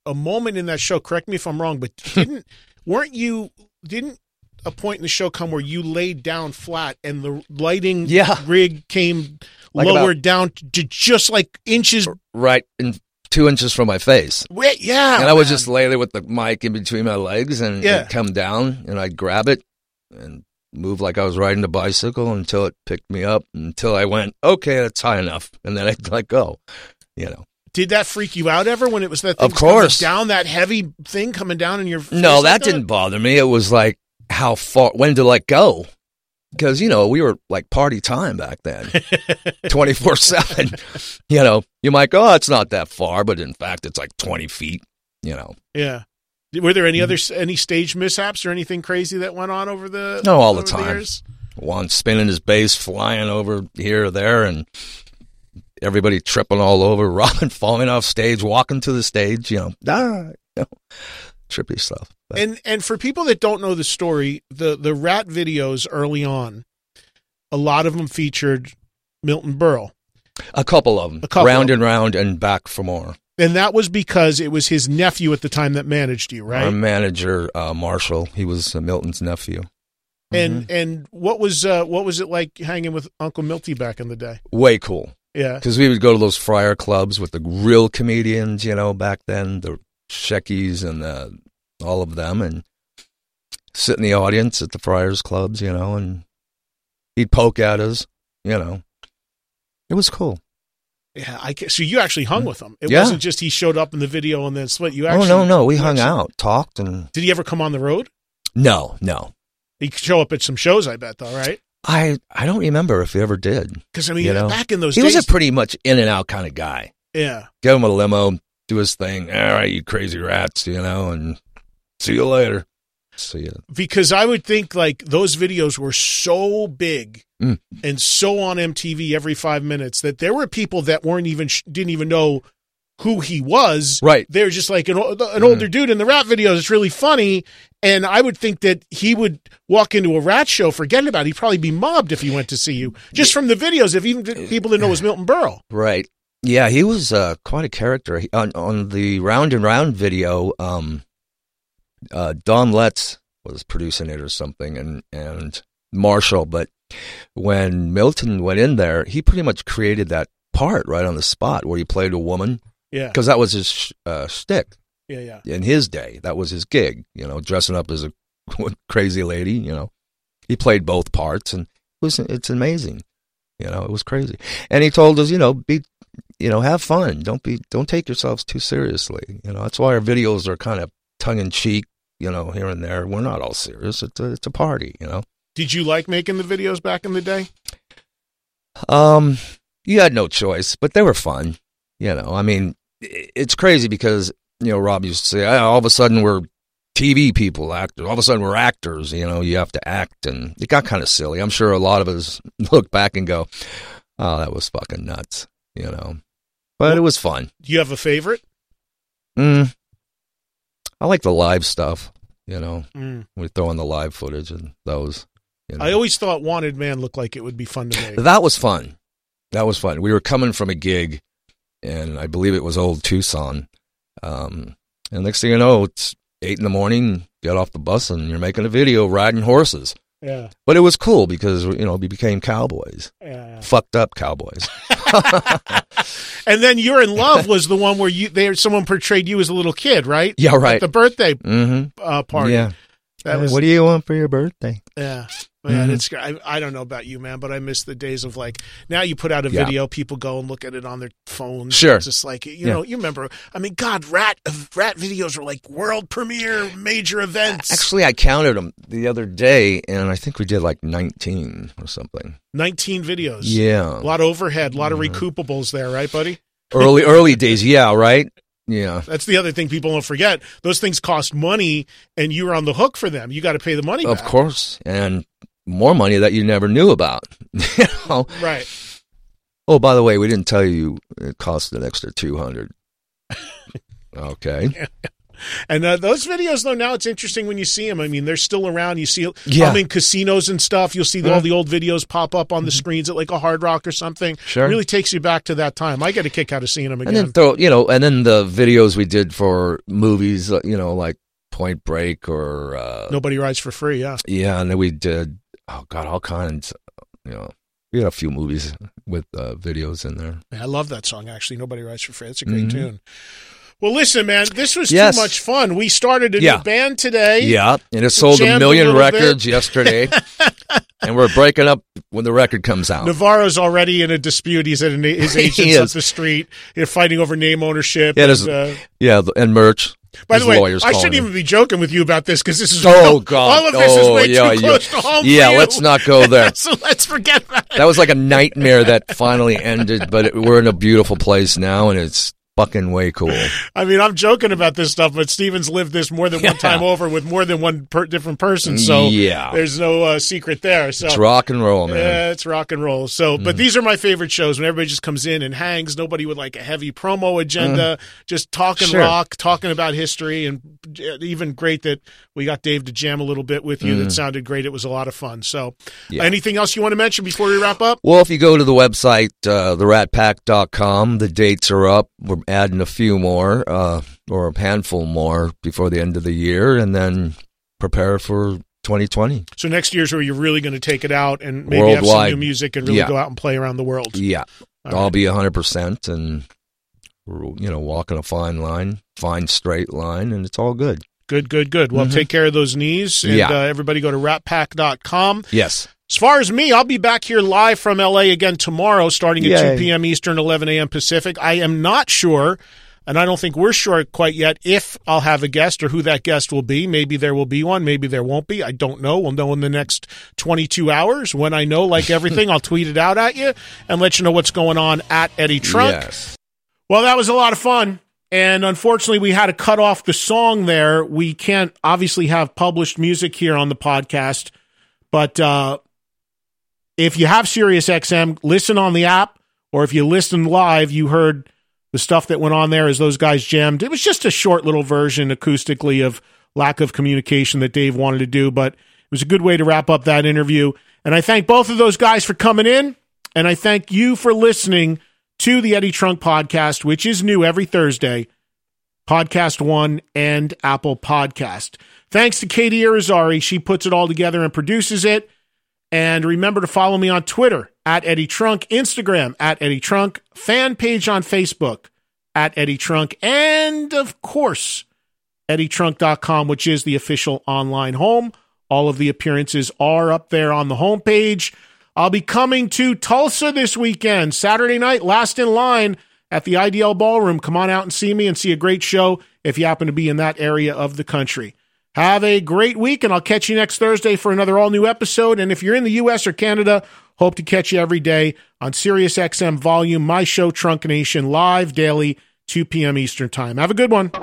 a moment in that show. Correct me if I'm wrong, but didn't weren't you didn't a point in the show come where you laid down flat and the lighting yeah. rig came like lower about, down to just like inches, right in two inches from my face. Wait, yeah, and I would man. just lay there with the mic in between my legs and yeah. it'd come down, and I'd grab it and move like I was riding a bicycle until it picked me up, until I went, okay, that's high enough, and then I'd let go. You know. Did that freak you out ever when it was that thing of course down, that heavy thing coming down in your face? No, that like didn't bother me. It was like how far, when to let go. Because, you know, we were like party time back then, twenty-four seven. You know, you might go, oh, it's not that far, but in fact, it's like twenty feet, you know. Yeah. Were there any other, any stage mishaps or anything crazy that went on over the No, all the over time. The One spinning his bass, flying over here or there, and everybody tripping all over, Robin falling off stage, walking to the stage, you know, ah, you know trippy stuff. But. And and for people that don't know the story, the, the Rat videos early on, a lot of them featured Milton Berle. A couple of them. A couple round of and round and back for more. And that was because it was his nephew at the time that managed you, right? Our manager, uh, Marshall, he was uh, Milton's nephew. And mm-hmm. and what was uh, what was it like hanging with Uncle Milty back in the day? Way cool. Yeah. Because we would go to those friar clubs with the real comedians, you know, back then, the Sheckies and the, all of them, and sit in the audience at the friars clubs, you know, and he'd poke at us, you know. It was cool. Yeah, I so you actually hung with him. It yeah. wasn't just he showed up in the video and then split. You actually. Oh no, no, we hung actually, out, talked, and. Did he ever come on the road? No, no. He'd show up at some shows, I bet, though, right? I I don't remember if he ever did. Because I mean, you know? back in those he days, was a pretty much in and out kind of guy. Yeah. Give him a limo, do his thing. All right, you crazy rats, you know, and see you later. See you. Because I would think like those videos were so big mm. and so on M T V every five minutes that there were people that weren't even didn't even know who he was. Right. They're just like an, an older mm. dude in the Rat videos. It's really funny. And I would think that he would walk into a Rat show, forget about it. He'd probably be mobbed if he went to see you. Just from the videos, if even people didn't know it was Milton Berle. Right. Yeah, he was uh, quite a character. He, on, on the Round and Round video, um, uh, Don Letts was producing it or something, and, and Marshall. But when Milton went in there, he pretty much created that part right on the spot where he played a woman. Yeah. Because that was his uh, shtick. Yeah, yeah. In his day, that was his gig, you know, dressing up as a crazy lady, you know. He played both parts, and it was, it's amazing. You know, it was crazy. And he told us, you know, be, you know, have fun. Don't be, don't take yourselves too seriously. You know, that's why our videos are kind of tongue in cheek, you know, here and there. We're not all serious. It's a, it's a party, you know. Did you like making the videos back in the day? Um, you had no choice, but they were fun. You know, I mean, it's crazy because, you know, Rob used to say, oh, all of a sudden we're T V people, actors. All of a sudden we're actors, you know, you have to act. And it got kind of silly. I'm sure a lot of us look back and go, oh, that was fucking nuts, you know. But well, it was fun. Do you have a favorite? Mm, I like the live stuff, you know. Mm. We throw in the live footage and those. You know. I always thought Wanted Man looked like it would be fun to make. That was fun. That was fun. We were coming from a gig, and I believe it was Old Tucson. Um, and next thing you know, it's eight in the morning, get off the bus, and you're making a video riding horses. Yeah. But it was cool because, you know, we became cowboys. Yeah, yeah. Fucked up cowboys. And then You're in Love was the one where you there someone portrayed you as a little kid, right? Yeah, right. At the birthday mm-hmm. uh, party. Yeah. That hey, was, what do you want for your birthday? Yeah. Man, mm-hmm. it's I, I don't know about you, man, but I miss the days of like now you put out a yeah. video, people go and look at it on their phones. Sure, it's just like you yeah. know, you remember. I mean, God, rat rat videos were like world premiere major events. Actually, I counted them the other day, and I think we did like nineteen or something. Nineteen videos. Yeah, a lot of overhead, a lot mm-hmm. of recoupables there, right, buddy? Early early days, yeah, right. Yeah, that's the other thing people don't forget. Those things cost money, and you were on the hook for them. You got to pay the money. Of back. course, and more money that you never knew about. you know? Right. Oh, by the way, we didn't tell you it cost an extra two hundred. Okay. And uh, those videos, though, now it's interesting when you see them. I mean, they're still around. You see Yeah. them in casinos and stuff. You'll see Yeah. all the old videos pop up on the screens at like a Hard Rock or something. Sure. It really takes you back to that time. I get a kick out of seeing them again. And then throw, you know, and then the videos we did for movies, uh, you know, like Point Break or uh, Nobody Rides for Free, yeah. Yeah, and then we did, oh God, all kinds. You know, we had a few movies with uh, videos in there. Yeah, I love that song, actually. Nobody Rides for Free. It's a great Mhm. tune. Well, listen, man, this was Yes. too much fun. We started a Yeah. new band today. Yeah, and it sold a Jammed million little records bit. yesterday, and we're breaking up when the record comes out. Navarro's already in a dispute. He's at a, his He agents up is. the street. They're fighting over name ownership. Yeah, and, there's, uh, yeah, and merch. by His the way, lawyer's I calling shouldn't him. even be joking with you about this because this is Oh real. God! All of this oh, is way yeah, too yeah. close to home. Yeah, for you. let's not go there. So let's forget that. That was like a nightmare that finally ended, but it, we're in a beautiful place now, and it's fucking way cool. I mean, I'm joking about this stuff, but Steven's lived this more than one Yeah. time over with more than one per- different person. So Yeah. there's no uh, secret there. So It's rock and roll, man. Yeah, it's rock and roll. So, but Mm. these are my favorite shows when everybody just comes in and hangs. Nobody with like a heavy promo agenda, just talking Sure. rock, talking about history, and even great that we got Dave to jam a little bit with you. Mm. That sounded great. It was a lot of fun. So, Yeah. anything else you want to mention before we wrap up? Well, if you go to the website, uh, the rat pack dot com, the dates are up. We're adding a few more, uh, or a handful more before the end of the year, and then prepare for twenty twenty. So next year's where you're really going to take it out and maybe have some Worldwide. new music and really Yeah. go out and play around the world. Yeah. All I'll right. be one hundred percent, and we're, you know, walking a fine line, fine straight line, and it's all good. Good, good, good. Well, Mhm. take care of those knees. And Yeah. uh, everybody go to rat pack dot com. Yes. As far as me, I'll be back here live from L A again tomorrow, starting at Yay. two p.m. Eastern, eleven a.m. Pacific. I am not sure, and I don't think we're sure quite yet, if I'll have a guest or who that guest will be. Maybe there will be one. Maybe there won't be. I don't know. We'll know in the next twenty-two hours. When I know, like everything, I'll tweet it out at you and let you know what's going on at Eddie Trunk. Yes. Well, that was a lot of fun. And unfortunately, we had to cut off the song there. We can't obviously have published music here on the podcast. But uh, if you have SiriusXM, listen on the app. Or if you listen live, you heard the stuff that went on there as those guys jammed. It was just a short little version acoustically of lack of communication that Dave wanted to do. But it was a good way to wrap up that interview. And I thank both of those guys for coming in. And I thank you for listening to the Eddie Trunk Podcast, which is new every Thursday, Podcast One and Apple Podcast. Thanks to Katie Irizarry. She puts it all together and produces it. And remember to follow me on Twitter, at Eddie Trunk, Instagram, at Eddie Trunk, fan page on Facebook, at Eddie Trunk, and, of course, Eddie Trunk dot com, which is the official online home. All of the appearances are up there on the homepage. I'll be coming to Tulsa this weekend, Saturday night, last in line at the I D L Ballroom. Come on out and see me and see a great show if you happen to be in that area of the country. Have a great week, and I'll catch you next Thursday for another all-new episode. And if you're in the U S or Canada, hope to catch you every day on SiriusXM Volume, my show, Trunk Nation, live daily, two p.m. Eastern Time. Have a good one.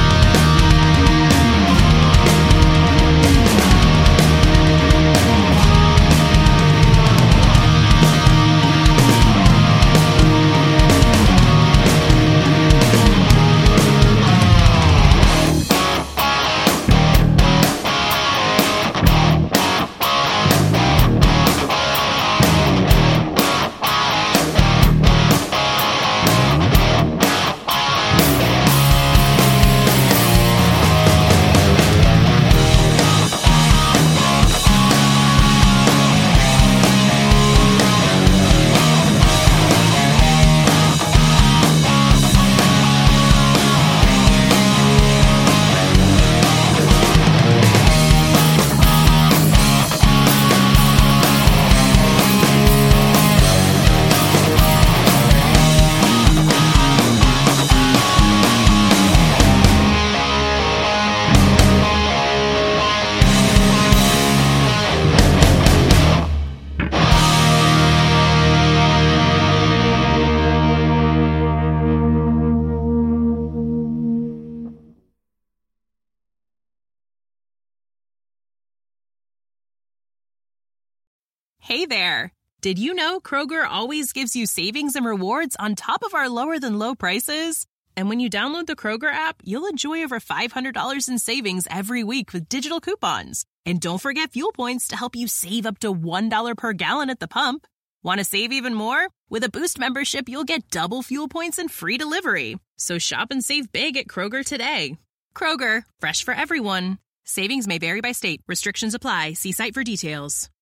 Hey there! Did you know Kroger always gives you savings and rewards on top of our lower-than-low prices? And when you download the Kroger app, you'll enjoy over five hundred dollars in savings every week with digital coupons. And don't forget fuel points to help you save up to one dollar per gallon at the pump. Want to save even more? With a Boost membership, you'll get double fuel points and free delivery. So shop and save big at Kroger today. Kroger, fresh for everyone. Savings may vary by state. Restrictions apply. See site for details.